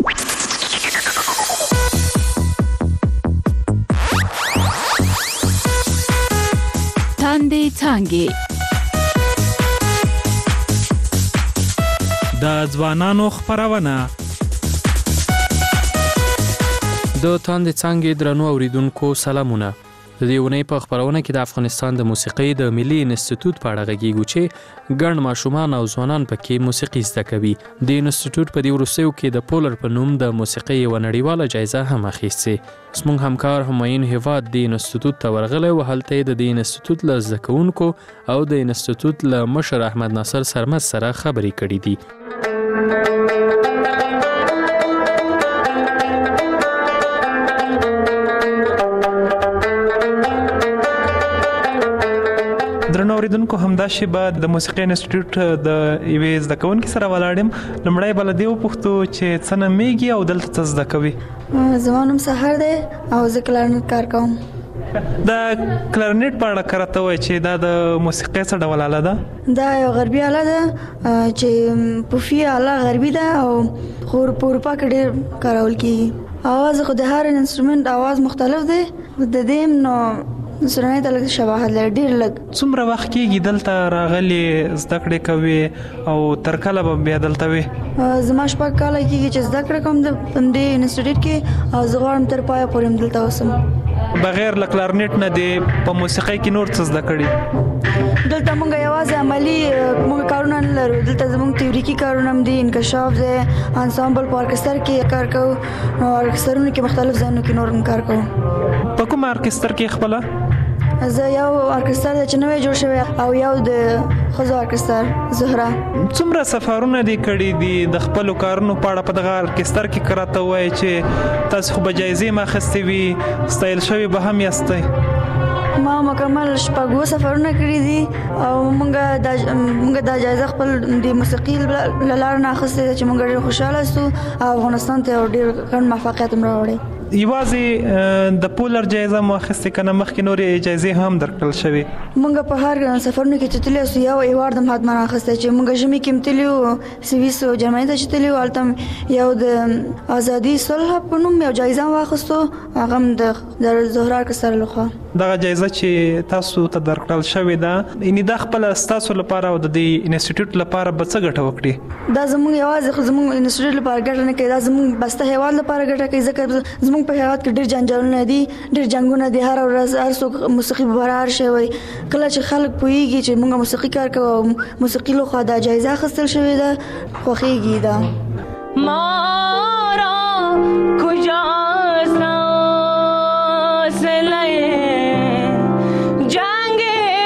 [SPEAKER 25] څانګې د ځوانانو خپرونه
[SPEAKER 5] د تاند څنګه درنو اوریدونکو سلامونه. د دې ونې په خبرونه کې د افغانستان د موسیقۍ د ملي انسټیټیوټ په اړه غږیږو چې ګڼ ماشومان او ځوانان پکې موسیقي زده کوي. د انسټیټیوټ په دې وروستیو کې د پولر په نوم د موسیقۍ یو نړیواله جایزه هم اخیستې. زموږ همکار همایون هیواد د انسټیټیوټ ته ورغلی او هلته د دې انسټیټیوټ له زده کوونکو او د انسټیټیوټ له مشر احمد ناصر سرمد سره خبرې کړې دي.
[SPEAKER 6] درنو اوریدونکو همدا شیبه د موسیقي انسټیټیوټ د یوې زده کوونکي سره ولاړم. لومړی به له دې وپوښتو چې څه نومیږي او دلته څه زده کوي.
[SPEAKER 8] زما نوم سحر دی او زه کلارنیټ کار کوم.
[SPEAKER 6] د کلارنیټ په اړه که راته ووایې چې دا د موسیقۍ څه ډول آله ده؟
[SPEAKER 8] دا یو غربي آله ده چې پوفي آله غربي ده او خو په اروپا کې ډېر کارول کېږي. اواز خو د هر انسټرومنټ اواز مختلف دی. د دې نو سرنۍ ته لږ شباهت لري، ډېر لږ.
[SPEAKER 6] څومره وخت کېږي دلته راغلي زده کړې کوي او تر کله به بیا دلته وي؟
[SPEAKER 8] زما 6 کاله کېږي چې زده کړه کوم د دې انسټیټیوټ کې او زه غواړم تر پایه پورې هم دلته اوسم.
[SPEAKER 6] بغیر له کلارنیټ نه دې په موسیقۍ کې نور څه زده کړي؟
[SPEAKER 8] دلته موږ یوازې عملي موږ کارونه نه لرو. دلته زموږ تیوریکي کارونه هم دي، انکشاف دی، انسامبل په ارکستر کې کار کوو. نو ارکسترونو کې مختلف ځایونو کې نور هم کار کوو.
[SPEAKER 6] په کوم ارکستر کې خپله؟
[SPEAKER 8] زه یو ارکستر دی چې نوی جوړ شوی او یو د ښځو ارکستر زهره.
[SPEAKER 6] څومره سفرونه دې کړي دي د خپلو کارونو په اړه په دغه ارکستر کې که راته ووایې چې تاسو خو به جایزې هم اخیستې وي، ستایل شوي به هم یاستئ؟
[SPEAKER 8] ما مکمل 6 سفرونه کړي دي او موږ دا جایزه خپل د موسیقي له لارې نه اخیستې ده چې موږ ډېر خوشحاله سو او افغانستان ته ډېر ګڼ موفقیت هم راوړی.
[SPEAKER 6] یوازې د پولر جایزه مو اخیستې که نه مخکې نورې جایزې هم درکړل شوي؟
[SPEAKER 8] موږ په هر سفرونو کې چې تللي یو ایوارډ هم حتما اخیستی چې موږ ژمي کې هم تللي وو، سویس او جرمني ته چې تللي وو، هلته یو د ازادي صلح په نوم یو جایزه هم واخیستو، هغه هم د زهره ارکستر لخوا.
[SPEAKER 6] دغه جایزه چې تاسو ته درکړل شوې ده یعنې دا خپله ستاسو لپاره او د دې انسټیټیوټ لپاره به څه ګټه وکړي؟
[SPEAKER 8] دا زموږ یوازې زموږ انسټیټیوټ لپاره ګټه نه کوي، دا زموږ بسته هیواد لپاره ګټه کوي. ځکه زموږ په هیواد کې ډېر جنجالونه دي، ډېر جنګونه دي، هر ورځ هر څوک موسیقي به برابر شي وي. کله چې خلک پوهېږي چې موږ موسیقي کار کوو او موسیقي لخوا دا جایزه اخیستل شوې ده، خوښېږي. دا
[SPEAKER 10] مارا کجاست فاصله جنگ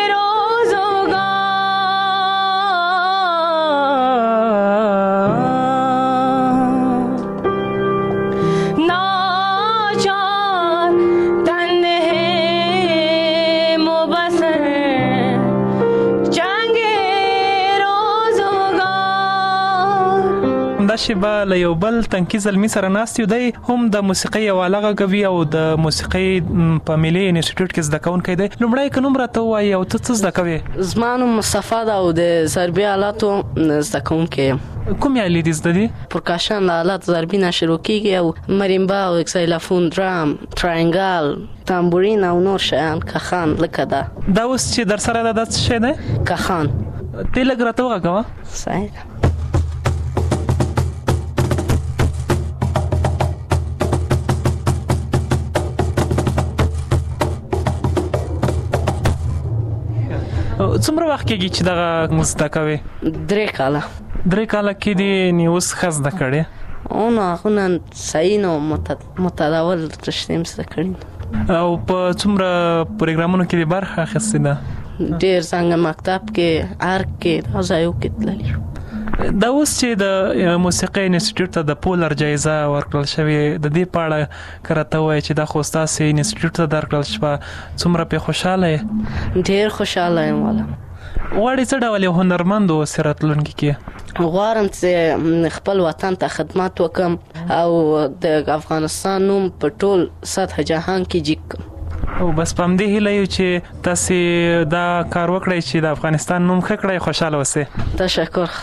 [SPEAKER 6] دا شیبه له یو بل تنکي زلمي سره ناست یو. دی هم د موسیقۍ یو آله غږوي او د موسیقۍ په ملي انسټیټیوټ کې زده کوونکی دی. لومړی که نوم راته ووایي او ته څه زده کوې؟
[SPEAKER 25] زما نوم مصطفی ده او د ضربي آلاتو زده کوونکی یم.
[SPEAKER 6] کومې آلې دې زده دي؟
[SPEAKER 25] پرکاشن د آلات ضربي نه شروع کېږي او مریمبا او اکسایلافون، درام، ترینګال، تامبورین او نور شیان. کخان لکه دا
[SPEAKER 6] اوس چې در سره ده دا څه شی دی؟
[SPEAKER 25] کخان.
[SPEAKER 6] دې لږ راته وغږوه.
[SPEAKER 25] صحیح ده.
[SPEAKER 6] څومره وخت کېږي چې دغه زده کوې؟
[SPEAKER 25] 3 کاله.
[SPEAKER 6] 3 کاله کې دې نو اوس ښه زده کړې؟
[SPEAKER 25] اونو هغونه صحیح نو متداول رشتې زده کړي.
[SPEAKER 6] او په څومره پروګرامونو کې دې برخه اخیستې ده؟
[SPEAKER 25] ډېر څنګه مکتب کې، ارګ کې، دا ځایو کې تللي.
[SPEAKER 6] دا اوس چې د موسیقۍ انسټیټیوټ ته د پولر جایزه ورکړل شوې، د دې په اړه که راته ووایې چې دا خو ستاسې انسټیټیوټ ته درکړل شوه، څومره پرې خوشحاله یې؟
[SPEAKER 25] ډېر خوشحاله یم والا.
[SPEAKER 6] غواړې څه ډول یو هنرمند اوسې راتلونکي کې؟
[SPEAKER 25] غواړم چې خپل وطن ته خدمت وکړم او د افغانستان نوم په ټول سطح جهان کې جګ کړم.
[SPEAKER 6] او بس په همدې هیله یو چې تاسې دا کار وکړئ چې د افغانستان نوم ښه کړئ، خوشحاله اوسئ.
[SPEAKER 25] تشکر.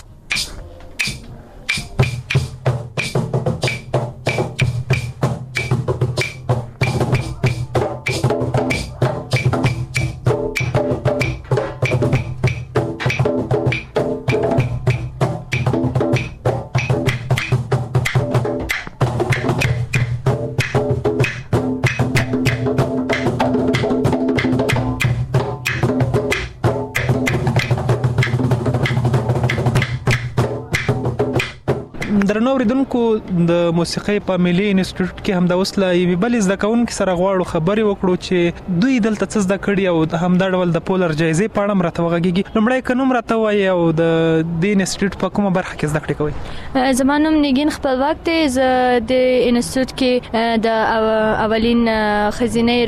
[SPEAKER 6] درنو اوریدونکو د موسیقي په ملي انسټیټیوټ کې هم د اوس لا یوې بلې زده کوونکي سره غواړو خبرې وکړو چې دوی دلته څه زده کړي او همدا ډول د پولر جایزې په اړه هم راته وغږیږي. لومړی که نوم راته ووایي او د دې انسټیټیوټ په کومه برخه کې زده کړې کوئ؟
[SPEAKER 9] زما نوم نګین خپلواک دی. زه د انسټیټیوټ کې د اولین ښځینۍ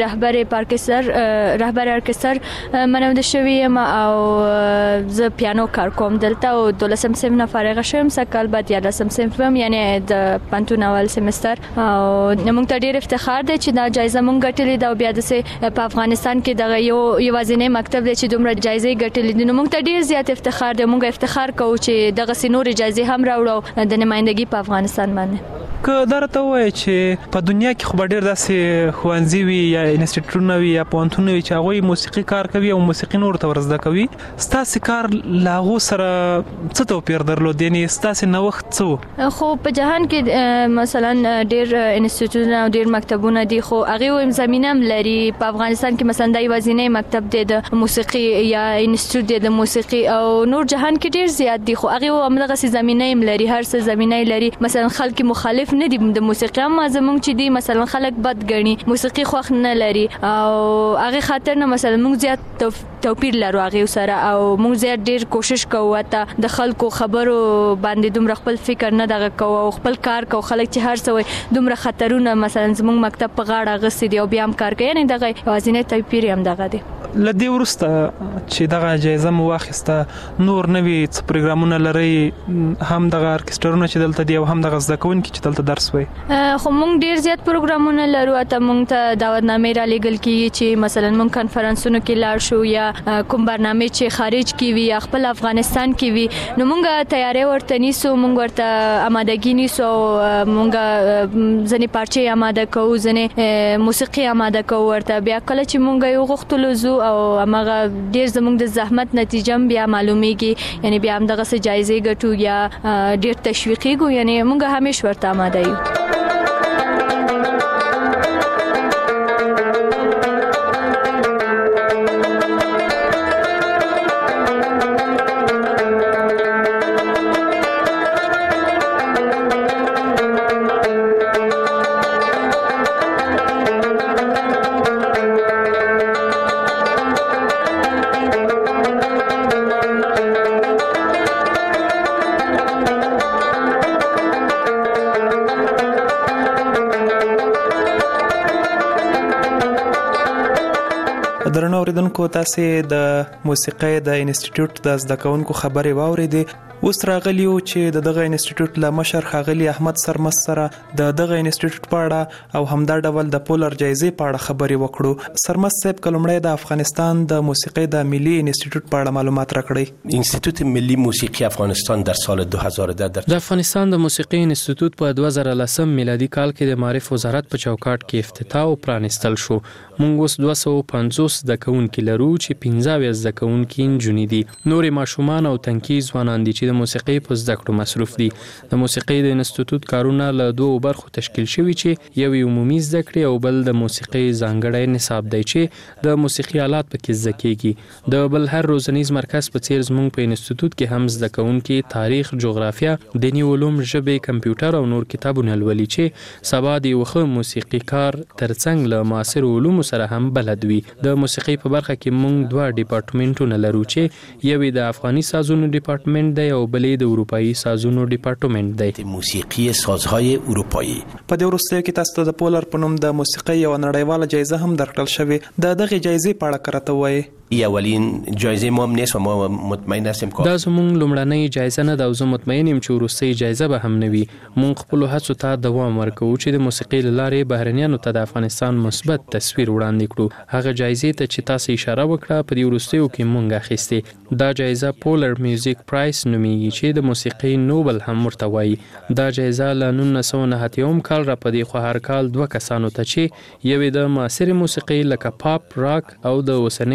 [SPEAKER 9] رهبر ارکستر منعود شوې یم او زه پیانو کار کوم دلته او 12 صنف نه فارغه شوم. سکهال بعد 11 صنف وم، یعنی د پنتون اول سمستر. او موږ ته ډیر افتخار دی چې دا جایزه موږ ګټلې ده او بیا د په افغانستان کې دغه یوازینی مکتب دی چې دومره جایزې ګټلې دي. نو موږ ته ډیر زیات افتخار دی. موږ افتخار کوو چې دغه سينوري جایزې هم راوړو د نمائندګي په افغانستان باندې.
[SPEAKER 6] که دا راته وایي چې په دنیا کې خو ډېر داسې ښوونځي وي یا انسټیټیوټونه وي یا پوهنتونونه وي چې هغوی موسیقي کار کوي او موسیقي نورو ته ورزده کوي، ستاسې کار له هغو سره څه توپیر درلود؟ یعنې ستاسې نوښت څه و؟
[SPEAKER 9] خو په جهان کې مثلا ډېر انسټیټیوټونه او ډېر مکتبونه دي، خو هغې زمینه هم لري. په افغانستان کې مثلا دا یوازینی مکتب دی د موسیقي یا انسټیټیوټ دی د موسیقي، او نور جهان کې ډېر زیات دي، خو هغې همدغسې زمینه هم لري، هر څه زمینه لري. مثلا خلک مخالف نه دي د موسیقي، اما زمونږ چې دي مثلا خلک بد ګڼي، موسیقي خوښ نه لري، او هغه خاطر نه مثلا موږ زیات توپیر لرو هغه سره، او موږ زیات ډیر کوشش کوو ته د خلکو خبرو باندې دومره خپل فکر نه دغه کوو او خپل کار کوو. خلک چې هر څه وي دومره خطرونه مثلا زمونږ مکتب په غاړه غسي دي او بیا هم کار کوي، یعنی دغه یوازینی توپیر هم دغه دی.
[SPEAKER 6] لدې وروسته چې دغه جایزه مو واخیسته، نور نوي څه پروګرامونه لرئ؟ هم دغه ارکسترونه چې دلته دي او هم دغه زده کوونکي چې دلته درس وایي؟
[SPEAKER 9] خو موږ ډیر زیات پروګرامونه لرو. ته موږ ته دعوتنامې را لېږل کېږي چې مثلا موږ کنفرانسونو کې لاړ شو یا کوم برنامې چې خارج کې وي یا خپل افغانستان کې وي، نو موږ تیاری ورته نیسو، موږ ورته آمادګي نیسو، موږ ځینې پارچې آماده کوو، ځینې موسیقي آماده کوو ورته. بیا کله چې موږ یو غوښتلو زو او هغه ډیر زموږ د زحمت نتیجه بیا معلومیږي، یعنی بیا هم دغه څه جایزې ګټو یا ډیر تشویقیږو، یعنی موږ همیشه ورته آماده یو.
[SPEAKER 6] درنو اوریدونکو، تاسې د موسیقۍ د انسټیټیوټ د زده کوونکو خبرې واورېدې. اوس راغلی و چې دغه انسټیټیوټ له مشر ښاغلي احمد سرمست سره د دغه انسټیټیوټ په اړه او همدا ډول د پولر جایزې په اړه خبرې وکړو. سرمست صاحب، که لومړی د افغانستان د موسیقۍ د ملي انسټیټیوټ په اړه معلومات راکړئ.
[SPEAKER 10] انسټیټیوټ ملی موسیقی افغانستان در سال 2010
[SPEAKER 5] د افغانستان د موسیقۍ انسټیټیوټ په 2010 میلادي کال کې د معارف وزارت په چوکاټ کې افتتاح او پرانستل شو. موږ اوس 250 زده کوونکي لرو چې 15 زده کوونکي نجونې دي. نورې ماشومان او تنکي ځوانان دي چې د موسیقۍ په زده کړو مصروف دي. د موسیقۍ د انسټیټیوټ کارونه له دوه برخو تشکیل شوي چې یو عمومي زده کړې او بل د موسیقۍ ځانګړی نصاب دی چې د موسیقي آلات پکې زده کیږي. د بل هر روزنیز مرکز په څیر زموږ په انسټیټیوټ کې هم زده کوونکي تاریخ، جغرافیا، دیني علوم، ژبې، کمپیوټر او نور کتابونه لولي چې سبا د یو ښه موسیقي کار ترڅنګ له معاصر علومو سره هم بلد وي. د موسیقۍ په برخه کې موږ دوه ډیپارټمنټونه لرو چې یو د افغاني سازونو ډیپارټمنټ دی او بلې د اروپایي سازونو ډیپارټمنټ دی.
[SPEAKER 10] موسیقي سازهای اروپایي.
[SPEAKER 6] په دې وروستیو کې تاسو ته د پولر په نوم د موسیقۍ یو نړیواله جایزه هم درکړل شوې. د دغه جایزې په اړه راته وایي.
[SPEAKER 10] اولین جایزه ما هم نیست و ما مطمئن هستیم که
[SPEAKER 5] دا زموږ لومړنۍ جایزه نه ده او زه مطمئن یم چې وروستۍ جایزه به هم نه وي. موږ خپلو هڅو ته دوام ورکوو چې د موسیقۍ له لارې بهرنیانو ته د افغانستان مثبت تصویر وړاندې کړو. هغه جایزې ته چې تاسو اشاره وکړه په دې وروستیو کې موږ اخیستې. دا جایزه پولر میوزیک پرایس نومیږي چې د موسیقۍ نوبل هم ورته وایي. دا جایزه له 1990 کال را پدې خو هر کال دوه کسانو ته چې یو د معاصر موسیقۍ لکه پاپ، راک او د اوسنۍ موسیقۍ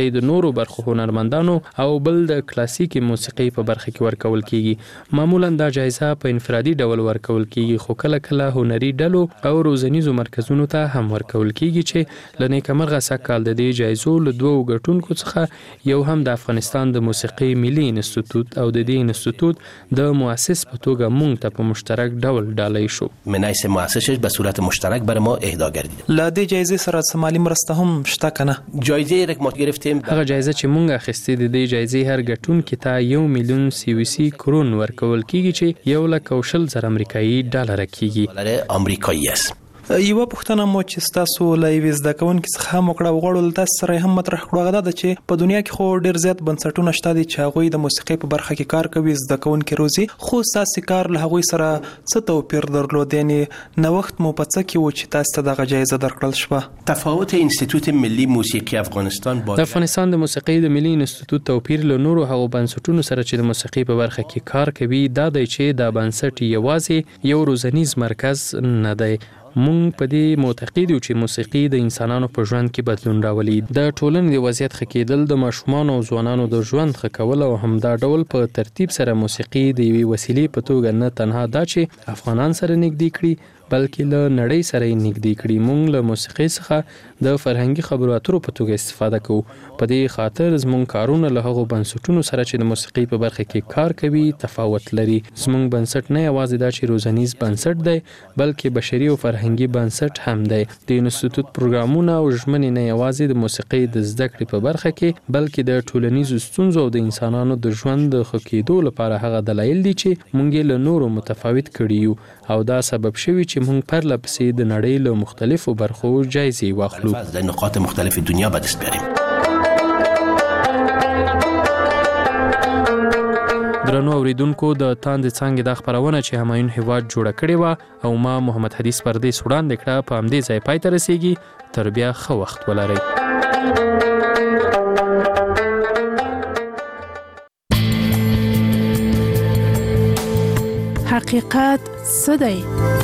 [SPEAKER 5] موسیقۍ د نورو برخو هنرمندانو او بل د کلاسیکي موسیقۍ په برخه کې ورکول کیږي. معمولا دا جایزه په انفرادي ډول ورکول کیږي، خو کله کله هنري ډلو او روزنیزو مرکزونو ته هم ورکول کیږي چې له نیکمرغه سږکال د دې جایزو له دوو ګټونکو څخه یو هم د افغانستان د موسیقۍ ملي انستیتوت او د دې انستیتوت د مؤسس په توګه مونږ ته په مشترک ډول ډالۍ شو.
[SPEAKER 10] من حیث مؤسسش به صورت مشترک برای ما اهدا گردید.
[SPEAKER 6] لا دې جایزې سره مالی مرسته هم شته کنه؟
[SPEAKER 10] جایزه را ما گرفتیم.
[SPEAKER 5] هغه جایزه چې مونږ اخیستې د دې جایزې هر ګټونکي ته 1 میلیون CVC کرون ورکول کیږي چې 1,20,000 امریکایي ډالر کیږي.
[SPEAKER 10] امریکایی است.
[SPEAKER 6] یوه پوښتنه مو چې تاسو له یوې زده کوونکي څخه هم وکړه وغواړو تاسو سره هم مطرح کړو، هغه دا چې په دنیا کې خو ډېر زیات بنسټونه شته دي چې هغوی د موسیقۍ په برخه کې کار کوي، زده کوونکي روزي، خو ستاسو کار له هغوی سره څه توپیر درلود؟ یعنې نوښت مو په څه کې و چې تاسو ته دغه جایزه درکړل شوه؟
[SPEAKER 10] تفاوت انستیتوت ملی موسیقي افغانستان
[SPEAKER 5] د افغانستان د موسیقۍ د ملي انستیتوت توپیر له نورو هغو بنسټونو سره چې د موسیقۍ په برخه کې کار کوي دا دی چې دا بنسټ یوازې یو روزنیز مرکز نه دی. مونږ په دې معتقد یو چې موسیقي د انسانانو په ژوند کې بدلون راولي، د ټولنې د وضعیت ښه کېدل، د ماشومانو او ځوانانو د ژوند ښه کول او همدا ډول په ترتیب سره موسیقي د یوې وسیلې په توګه نه تنها دا چې افغانان سره نږدې کړي بلکې له نړۍ سره یې نږدې کړي. مونږ له موسیقۍ څخه د فرهنګي خبرو اترو په توګه استفاده کوو. په دې خاطر زمونږ کارونه له هغو بنسټونو سره چې د موسیقۍ په برخه کې کار کوي تفاوت لري. زمونږ بنسټ نه یوازې دا چې روزنیز بنسټ دی بلکې بشري او فرهنګي بنسټ هم دی. د انستیتوت پروګرامونه او ژمنې نه یوازې د موسیقۍ د زده کړې په برخه کې بلکې د ټولنیزو ستونزو او د انسانانو د ژوند د ښه کېدو لپاره هغه دلایل دي چې مونږ یې له نورو متفاوت کړي یو او دا سبب شوی چې مونږ پرله پسې د نړۍ له مختلفو برخو جایزې واخلو.
[SPEAKER 10] در نقاط مختلف دنیا به دست بیاریم.
[SPEAKER 5] درنو اوریدونکو د تاند څنګه د خبرونه چې همایون هیواد جوړه کړې و او ما محمد حدیث پردیس وړاندې کړه په همدې ځای پای ته رسیږي. تر بیا ښه وخت ولرئ.
[SPEAKER 11] حقیقت څه دی؟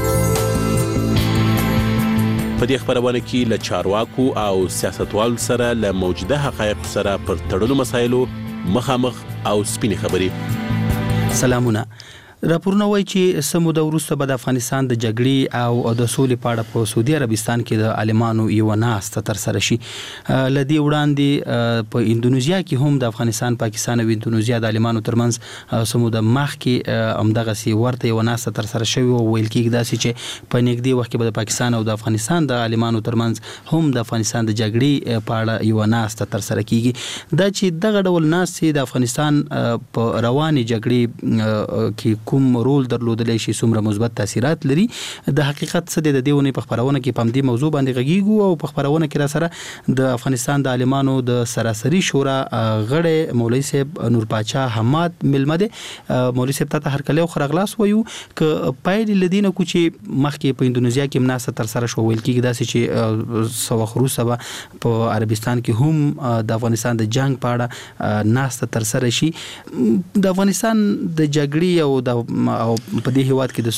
[SPEAKER 12] په دې خبرونه کې له چارواکو او سیاستوالو سره له موجوده حقایق سره پر تړلو مسایلو مخامخ او سپینې خبرې.
[SPEAKER 13] سلامونه. راپورونه وایي چې سمو د وروسته به د افغانستان د جګړې او د سولې په اړه په سعودي عربستان کې د عالمانو یو ناسته ترسره شي. لدی وړاندې په اندونیزیا کې هم د افغانستان، پاکستان او اندونیزیا د عالمانو ترمنځ سمو د مخ کې همدغه سی ورته یو ناسته ترسره شوی او ویل کېږي داسې چې په نږدې وخت کې به د پاکستان او د افغانستان د عالمانو ترمنځ هم د افغانستان د جګړې په اړه یو ناسته ترسره کیږي. دا چې دغه ډول ناستې د افغانستان په رواني جګړې کې کوم رول درلودلی شي، څومره مثبت تاثیرات لري، د حقیقت څه دی؟ د دې ونې په خبرونه کې په همدې موضوع باندې غږیږو او په خبرونه کې را سره د افغانستان د عالمانو د سراسري شورا غړی مولوي صاحب نور پاچا حماد ملمه دی. مولوي صاحب ته هرکلی او خراغلاس وایو که پایلې لدینه کو چې مخکې په اندونیزیا کې مناسبه ترسره شو، ویل کېږي داسې چې سو خروسه به په عربستان کې هم د افغانستان د جنگ په اړه ناسته ترسره شي. د افغانستان د جګړې او په دې هیواد کې د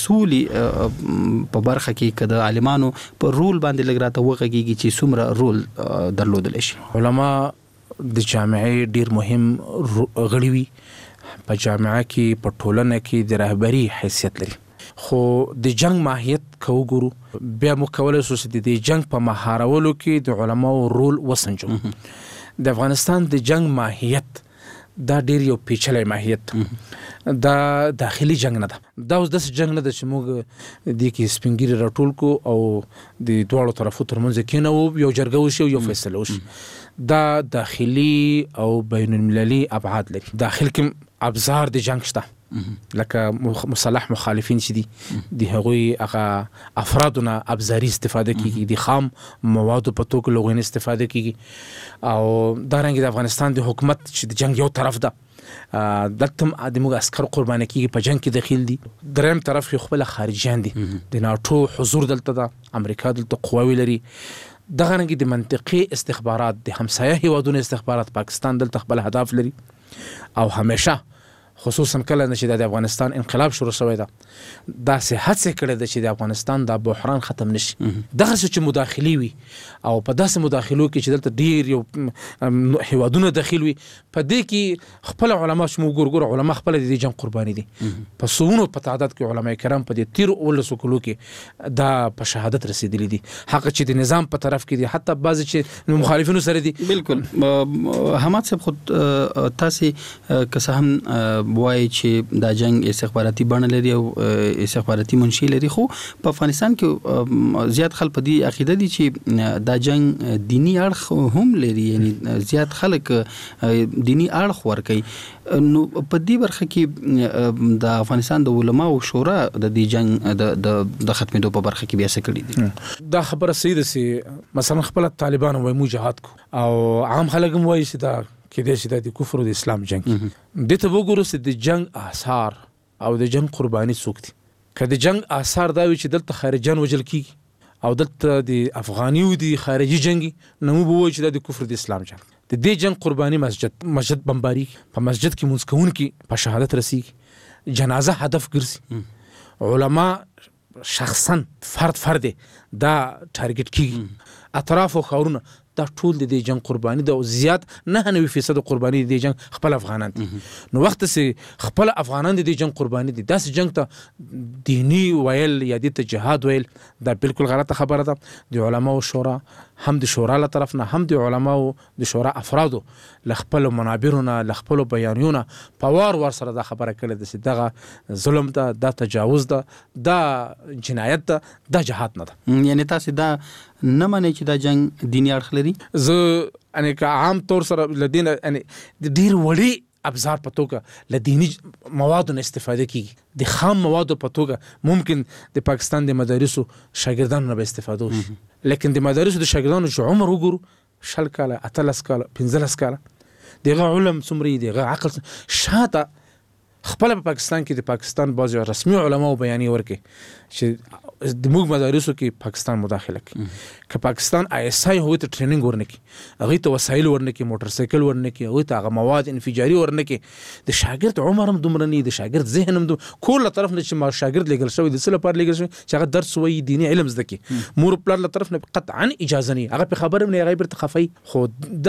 [SPEAKER 13] سولې په برخه کې که د عالمانو په رول باندې لږ راته وغږیږي چې څومره رول درلودلی شي.
[SPEAKER 16] علما د جامعې ډیر مهم غړي وي، په جامعه کې په ټولنه کې د رهبري حیثیت لري، خو د جنگ ماهیت که وګورو بیا موږ کولی شو چې د جنگ په مهارولو کې د علماو رول وسنجو. د افغانستان د جنگ ماهیت دا ډیر یو پیچلی ماهیت، دا داخلي جنگ نه ده، دا اوس داسې جنگ نه ده چې موږ دې کې سپین ږیري راټول کو او د دواړو طرفو ترمنځ کېنوو یو جرګه وشي او یو فیصله وشي. دا داخلي او بین المللي ابعاد لري. داخل کې ابزار د جنگ شته لکه مصالح مخالفین چې دي د هغوی هغه افرادونه ابزاري استفاده کیږي، د خام موادو په توګه لغوین استفاده کیږي او دارنګه د افغانستان د حکومت چې د جنگ یو طرف ده دلته د موږ عسکر قرباني کیږي په جنگ کې داخل دي، دریم طرف کې خپل خارجيان دي، د ناټو حضور دلته ده، امریکا دلته قواوی لري، دغه رنګ د منطقي استخبارات د همسایه هیوادونو استخبارات، پاکستان دلته خپل هدف لري او همیشه خصوصا کله چې د افغانستان انقلاب شروع شوی دا داسې هڅه کړې ده چې د افغانستان د بحران ختم نشي دغه چې مداخلي وي او په داسې مداخلو کې چې دلته ډیر یو هیوادونه داخل وي په دې کې خپل علما چې موږ ګورګور علما خپل د جنگ قرباني دي په سونو په تعداد کې علما کرام په دې تیر اول سکولو کې دا په شهادت رسیدلي دي حق چې د نظام په طرف کې دي حتی بعض چې مخالفینو سره دي
[SPEAKER 13] بالکل حماد صاحب خود تاسې که هم وایي چې دا جنگ استخباراتي بڼه لري او استخباراتي منشي لري خو په افغانستان کې زیات خلک په دې عقیده دي چې دا جنگ دینی اړخ هم لري یعنی زیات خلک دینی اړخ ورکوي نو په دې برخه کې د افغانستان د علما او شورا د دې جنگ د ختمېدو په برخه کې بیا څه کړي دي
[SPEAKER 16] دا خبره صحیح ده چې مثلا خپل طالبان وایي مو جهاد کو او عام خلک هم وایي چې دا کې د شته د کفر او د اسلام جنگ د ته وګورو چې د جنگ آثار او د جنگ قرباني څوک دي که د جنگ آثار دا وي چې دلته خارجيان وجل کیږي او دلته د افغاني او د خارجي جنگي نو به وایي چې د کفر د اسلام جنگ د دې جنگ قرباني مسجد بمباري په مسجد کې منځکون کې په شهادت رسیږي جنازه هدف ګرځي علما شخصا فرد دا ټارګټ کیږي اطراف او خاورونه دا ټول د جنگ قرباني د زیات 99% قرباني د جنگ خپل افغانان دي نو وخت سي خپل افغانان د جنگ قرباني دي داس جنگ ته دینی ویل یا د جهاد ویل دا بالکل غلطه خبره ده د علماء او شورا هم د شورا له طرف نه هم د علماء او د شورا افرادو لخپل منابرونه لخپل بیانونه پوار ور سره دا خبره کړې ده چې دغه ظلم ده دا تجاوز ده دا جنایت ده دا جهاد نه ده
[SPEAKER 13] یعنی تاسو دا نه معنی چې دا جنگ دینی اړخ لري
[SPEAKER 16] زه ان که عام طور سره لدین ان ډیر وړي ابزار په توګه لدینی موادو نه استفاده کیږي د خام موادو په توګه ممکن د پاکستان د مدارسو شاګردانو نه به استفاده وشي لیکن د مدارسو د شاګردانو چې عمر وګورو 10 کاله 18 کاله 15 کاله دغه علم څومره دغه عقل شاته خپل په پاکستان کې د پاکستان بعض رسمي علما او بیانې ورکي چې د موږ مدارسو کې پاکستان مداخله کوي که پاکستان ISI هو ته ټریننګ ورنکي هغه ته وسایل ورنکي موټر سایکل ورنکي هغه ته هغه مواد انفجاري ورنکي د شاګرد عمر هم دومره نه د شاګرد ذهن هم کول طرف نه چې ما شاګرد لګل شوی د څه لپاره لګل شوی چې هغه درس وایي دینی علم زده کی مور پلار له طرف نه قطعا اجازه نه هغه په خبره نه هغه برته خفي خو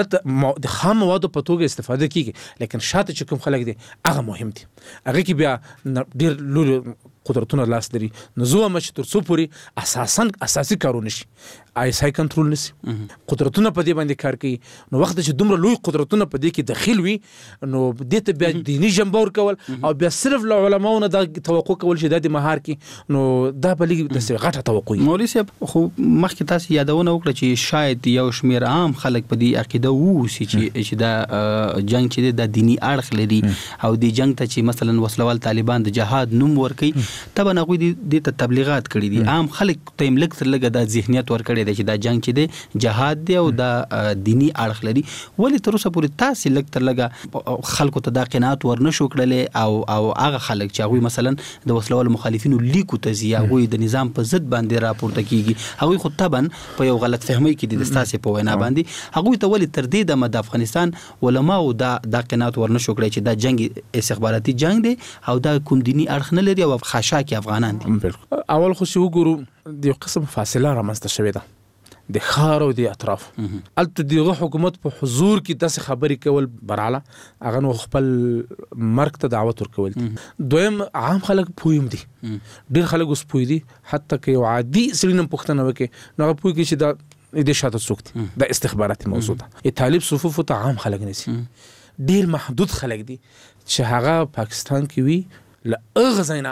[SPEAKER 16] د خام مواد په توګه استفاده کیږي لیکن شاته چې کوم خلک دي هغه مهم دي هغه کې بیا ډیر لوري قدرتونه لاس لري نو زه هم چې تر څو پورې اساسي کارونه شي ISI کنټرول نشي قدرتونه په دې باندې کار کوي نو وخت چې دومره لوی قدرتونه په دې کې داخل وي نو دې ته بیا دینی جنبور کول او بیا صرف له علماونو د توقع کول چې د مهار کې نو دا بلې د غټه توقع
[SPEAKER 13] مولوی صاحب خو مخکې تاسو یادونه وکړه چې شاید یو شمیر عام خلک په دې عقیده وو چې دا جنگ چې د دینی اړخ لري او د جنگ ته چې مثلا وسلوال طالبان د جهاد نوم ورکي تبه نه غوي د تبلیغات کړي دي عام خلک ته ملک تر لګه د ذهنیت ورکړي چې دا جنگ چې دی جهاد دی او دا دینی اړخ لري ولی تر اوسه پورې تاسو لګ تر لګه خلکو ته دا قناعت ورنشو کړل او هغه خلک چې هغه مثلا د وسلوال مخالفینو لیکو ته زیه هغه د نظام په ضد باندې راپورته کیږي هغه خو طبعا په یو غلط فهمي کې د ستاسو په وینا باندې هغه ته ولی تر دې د افغانستان علما او دا قناعت ورنشو کړل چې دا جنگ استخباراتي جنگ دی او دا کوم دینی اړخ نه لري او خاشاکي افغانان دي
[SPEAKER 16] اول خو شو وګورو د قسم فاصله رامنځته شوې ده د خار او د اطراف الته دغه حکومت په حضور کې داسې خبرې کول براله هغه نو خپل مرګ ته دعوت ورکول دویم عام خلک پویم دي ډیر خلک اوس پوي دي حتی که یو عادي سړی پوښتنه وکړي نو هغه پوي کې چې دا د شاته څوک دي د استخباراتي موضوع ده طالب صفوف ته عام خلک نسی ډیر محدود خلک دي چې هغه پاکستان کې وي ل اغزینا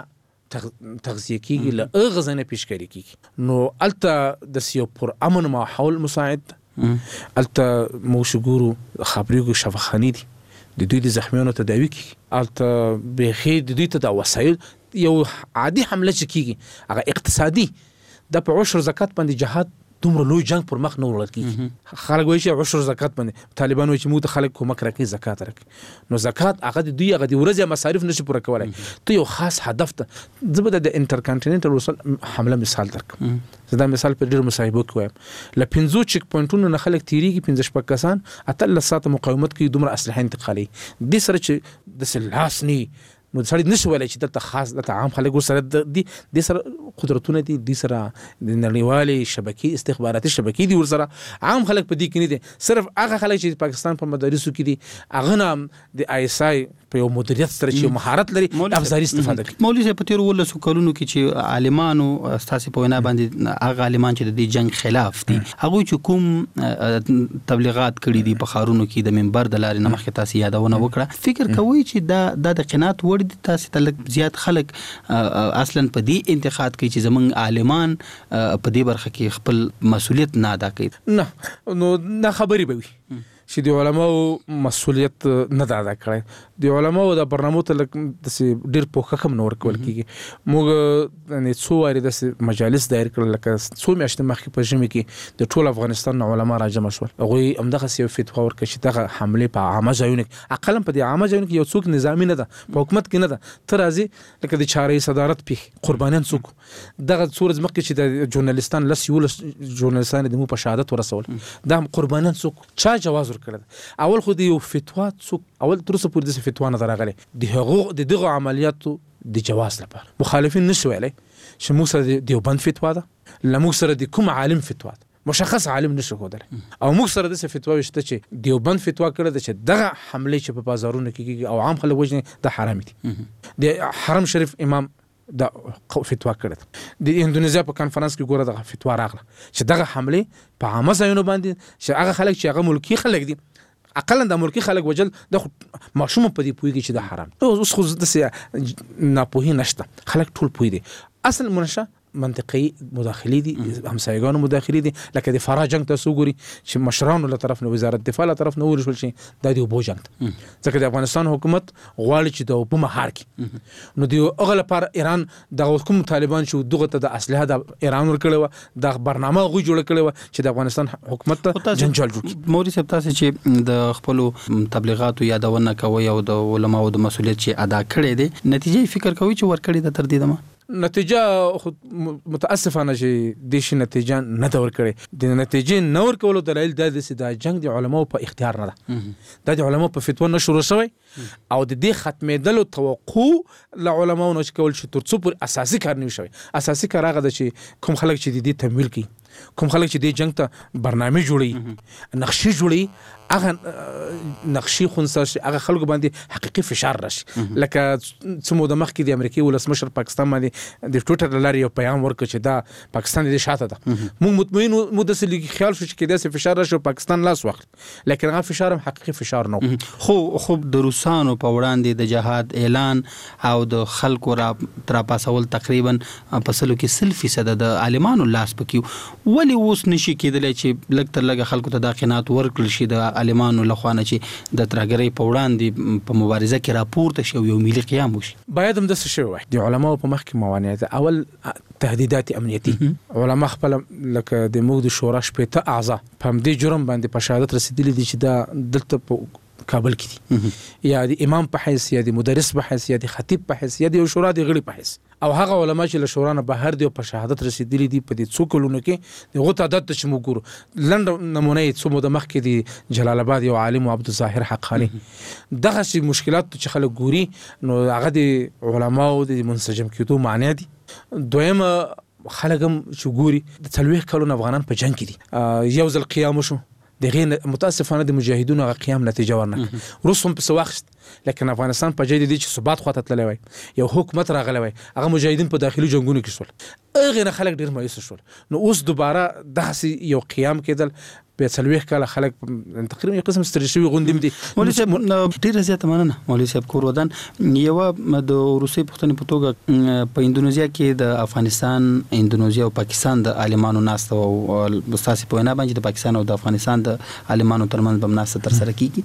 [SPEAKER 16] تغذیه کیږي له غزنه پیشکاری کیږي نو الته د سیو پر امن ماحول مساعد الته موشګورو خبريګو شفاخاني دي د دوی د زخمیانو تداوی کیږي الته به د دوی ته د وسایل یو عادي حمله کیږي هغه اقتصادي د په عشر زکات باندې جهاد دومره لوی جنگ پر مخ نه وړل کیږي. خلک وایي چې عشر زکات باندې طالبان وایي چې موږ ته خلک کومک راکړي زکات راکړي. نو زکات هغه د ورځې مصارف نشي پوره کولای. ته یو خاص هدف ته زبده د انټرکانټیننټل روسل حمله مثال درکم. زدا مثال په ډېر مصاحبو کې وایم ل 50 چک پوینټونو نه خلک تیریږي 15 شپږ کسان اتل ساته مقاومت کوي دومره اسلحه انتقالي د سره چې د سلاسني نو سړی نشي ویلای چې دلته خاص دلته عام خلک سره د سره قدرتونه دي د سره د نړیوالې شبکې استخباراتي شبکې دي ورسره عام خلک په دې کې نه دي. صرف هغه خلک چې پاکستان په مدارسو کې دي هغه نام د ISI په یو مدیریت سره چې مهارت لري افزاري استفاده کوي.
[SPEAKER 13] مولوی صاحب په تیر ولسو کلونو کې چې عالمانو تاسو په وینا باندې هغه عالمان چې د جنگ خلاف دي هغه چې کوم تبلیغات کړي دي په خارونو کې د منبر د لارې نه مخکې تاسو یادونه وکړه فکر کوي چې دا د قناعت وړ دي تاسو ته لږ زیات خلک اصلا په دې انتقاد کوي چې زمونږ عالمان په دې برخه کې خپل مسؤلیت نه ادا کوي.
[SPEAKER 16] نه نو نه خبري به وي چې د علماو مسؤلیت نه ادا کړي. د علماو د برنامو ته د ډیر پوښښ کم نور کول کیږي. موږ نه څو واري د مجالس دایر کړل لکه څو میاشتې مخکې په ژمي کې د ټول افغانستان علما راجم شول. هغه همدغه یو فتوا ورکړي چې دغه حمله په عامه ځایونو کې اقل په دې عامه ځایونو کې یو څوک نظامی نه ده په حکومت کې نه ده تر ازي لکه د چارې صدارت په قربانیان څوک دغه څورز مخکې چې د ژورنالستان لسیول ژورنالستان د مو په شهادت ورسول دا قربانیان څوک چا جواز ورکړل. اول خو د یو فتوا څوک اول تر اوسه پورې د فتوا نه راغلي د دغه عملیاتو د جواز لپاره مخالفین نشو ویلي چې موږ سره د دیوبند فتوا ده لموږ سره د کوم عالم فتوا ده مشخص عالم نشو کولای او موږ سره د فتوا وشته چې دیوبند فتوا کړه چې دغه حمله چې په بازارونو کې کیږي او عام خلک وژني د حرام دي. د حرم شریف امام دا فتوا کړه د اندونیزیا په کانفرنس کې ګوره دغه فتوا راغله چې دغه حمله په عامه ځایونو باندې چې هغه خلک چې هغه ملکی خلک دي اقلا د ملکی خلک وجل د ماشوم په دې پویږي چې د حرام اوس خو د ناپوهي نشته خلک ټول پوی دي. اصل منشه منطقي مداخلي دي همسایګانو مداخلي دي لکه د فرا جنگ تاسو ګوري چې مشرانو له طرف نه وزارت دفاع له طرف نه ورشول شي د دې وبو جنگ ځکه د افغانستان حکومت غواړي چې د وبو مهار کړي نو دی هغه لپاره ایران د حکومت طالبان شو دغه ته د اسلحه د ایران ورکړو د برنامه غوي جوړ کړو چې د افغانستان حکومت ته جنجال جوړ.
[SPEAKER 13] مولوی صاحب تاسو چې د خپل تبلیغاتو یادونه کوي او د علماو د مسؤلیت چې ادا کړي دي نتیجه فکر کوي چې ورکړي د تر دې دمه
[SPEAKER 16] نتیجه خود متاسفانه چې د شي نتیجه نه دا ورکړي د نتیجې نه ورکولو دلایل د د جنگ د علماو په اختیار نه ده د علماو په فتوا نه شروع شوی او د دې ختمېدلو توقع ل علماو نه کول چې تر څو پر اساسي کار نه شوی. اساسي کار هغه د چې کوم خلک چې د دې تمویل کوي کوم خلک چې د جنگ ته برنامه جوړي نقشې جوړي هغه نقشې خونسه هغه خلکو باندې حقيقي فشار راشي لکه څومره د مخ کې د امریکای ولسمشر پاکستان باندې د ټویټر لاري یو پیغام ورکړ چې دا پاکستان د شاته ده موږ مطمئن مدسلي خیال شو چې کدا سه فشار راشي پاکستان لاس وخت لیکن هغه فشار هم حقيقي فشار نه
[SPEAKER 13] خو د روسانو په وړاندې د جهاد اعلان او د خلکو را تر پاسول تقریبا په سلو کې 100% د عالمانو لاس پکې ولی اوس نشي کېدلی چې لږ تر لږه خلکو ته د قناعت ورکړل شي د عالمانو لخوانه چې د ترګرۍ په وړاندې په مبارزه کې راپورته شي یو ملي قیام وشي
[SPEAKER 16] باید هم د څه شي وای د علماو په مخ کې موانعات اول تهدیدات امنیتي علما خپل لکه د موږ د شورا شپږ اعضاء په دې جرم باندې په شهادت رسیدلي دي چې دا دلته په کابل کې دي یا د امام په حیث یا د مدرس په حیث یا د خطیب په حیث یا د شورا د غړي په حیث او هغه علما چې له شورا نه بهر دی په شهادت رسیدلي دي په دې څو کلونو کې دغه تعداد ته چې موږ ګورو لنډ نمونه یې څو د مخ کې دی جلال آباد یو عالم عبد الظاهر حقانی دغه شی مشکلات چې خلک ګوري نو هغه د علماو د منسجم کېدو معنی دي. دویم خلک هم چې ګوري د 30 کلونو افغانان په جنگ کې دي یو ځل قیام شو دغه متاسفانه د مجاهدونو غ قیام نتیجه ورنه روسهم په سواخت لیکن افغانستان په جدي دي چې ثبات خواته تللی وای یو حکومت راغلی وای هغه مجاهدین په داخلي جنگونو کې شول هغه نه خلک ډیر مایوس شول نو اوس دوباره داسې یو قیام کېدل په 40 کاله خلک تقریبا یو قسم سترشوي غوندیم دي.
[SPEAKER 13] مولوی صاحب ډیر زیات مننه مولوی صاحب کور ودان یو د روسي پښتنې په توګه په اندونیزیا کې د افغانستان اندونیزیا او پاکستان د عالمانو ناست او استاد په وینا باندې د پاکستان او د افغانستان د عالمانو ترمنځ بم ناست تر سره کیږي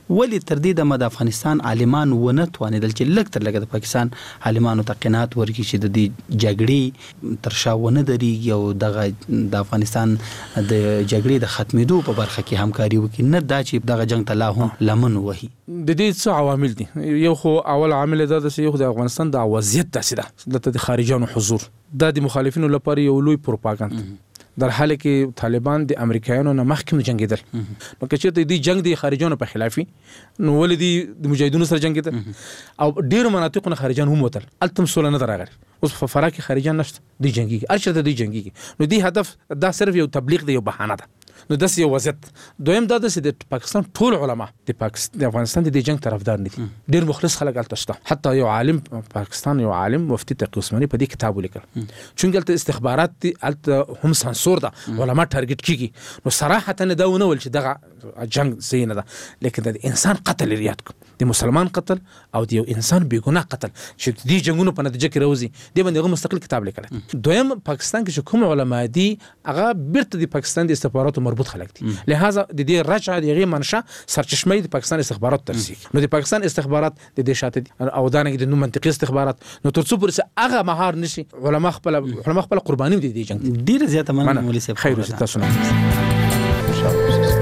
[SPEAKER 13] ولی تر دې د افغانستان عالمان ونه توانیدل چې لږ تر لږه د پاکستان عالمانو ته قناعت ورکړي چې د دې جګړې تر شا ونه درېږي او د افغانستان د جګړې د ختمېدو په برخه کې همکاري وکړي، نه دا چې دغه جنگ ته لا هم لمن وهي.
[SPEAKER 16] د دې څه عوامل دي. یو خو اول عامل دا چې یو د افغانستان د وضعیت داسې ده د خارجانو حضور، دا د مخالفینو لپاره یو لوی پروپاګاندا در حال کې طالبان د امریکایانو نه مخکې جنگیدل. نو که چېرته دې جنگ د خارجانو په خلافي نو ولې دي د مجاهدینو سره جنگیدل او ډیرو مناطقو نه خارجان هم وتل، التم سوله نه راغلی. اوس په فراه کې خارجان نشته، دی جنگيږي، هر چېرته دی جنگيږي. نو دی هدف دا صرف یو تبلیغ دی، یو بهانه ده. نو داسې یو وضعیت. دویم دا چې د پاکستان ټول علما د افغانستان د جنگ طرفدار نه دي، ډیر مخلص خلک هلته شته. حتی یو عالم پاکستان، یو عالم مفتي تقی عثماني په دې کتاب ولیکل چونکه هلته استخبارات دي، هلته هم سانسور ده، علما ټارګټ کیږي. نو صراحتا دا ونه ول چې دغه جنگ صحیح نه ده، لیکن د انسان قتل ریاد کو، د مسلمان قتل او د یو انسان بیګناه قتل چې دې جنگونو په نتیجه کې راوځي، دې باندې هغه مستقل کتاب لیکل. دویم پاکستان کې چې کوم علما دي هغه بیرته د پاکستان د استخباراتو مربوط خلک دي، لہذا د دې رجعه د هغې منشا سرچشمه د پاکستان استخبارات ترسي. نو د پاکستان استخبارات د دې شاته دي او دانګ د نو منطقي استخبارات. نو تر څو پورې هغه مهار نشي علما خپل قرباني دي د جنگ.
[SPEAKER 13] ډیره زیاته مننه مولوي صاحب.
[SPEAKER 16] خیر اوسه تاسو نه.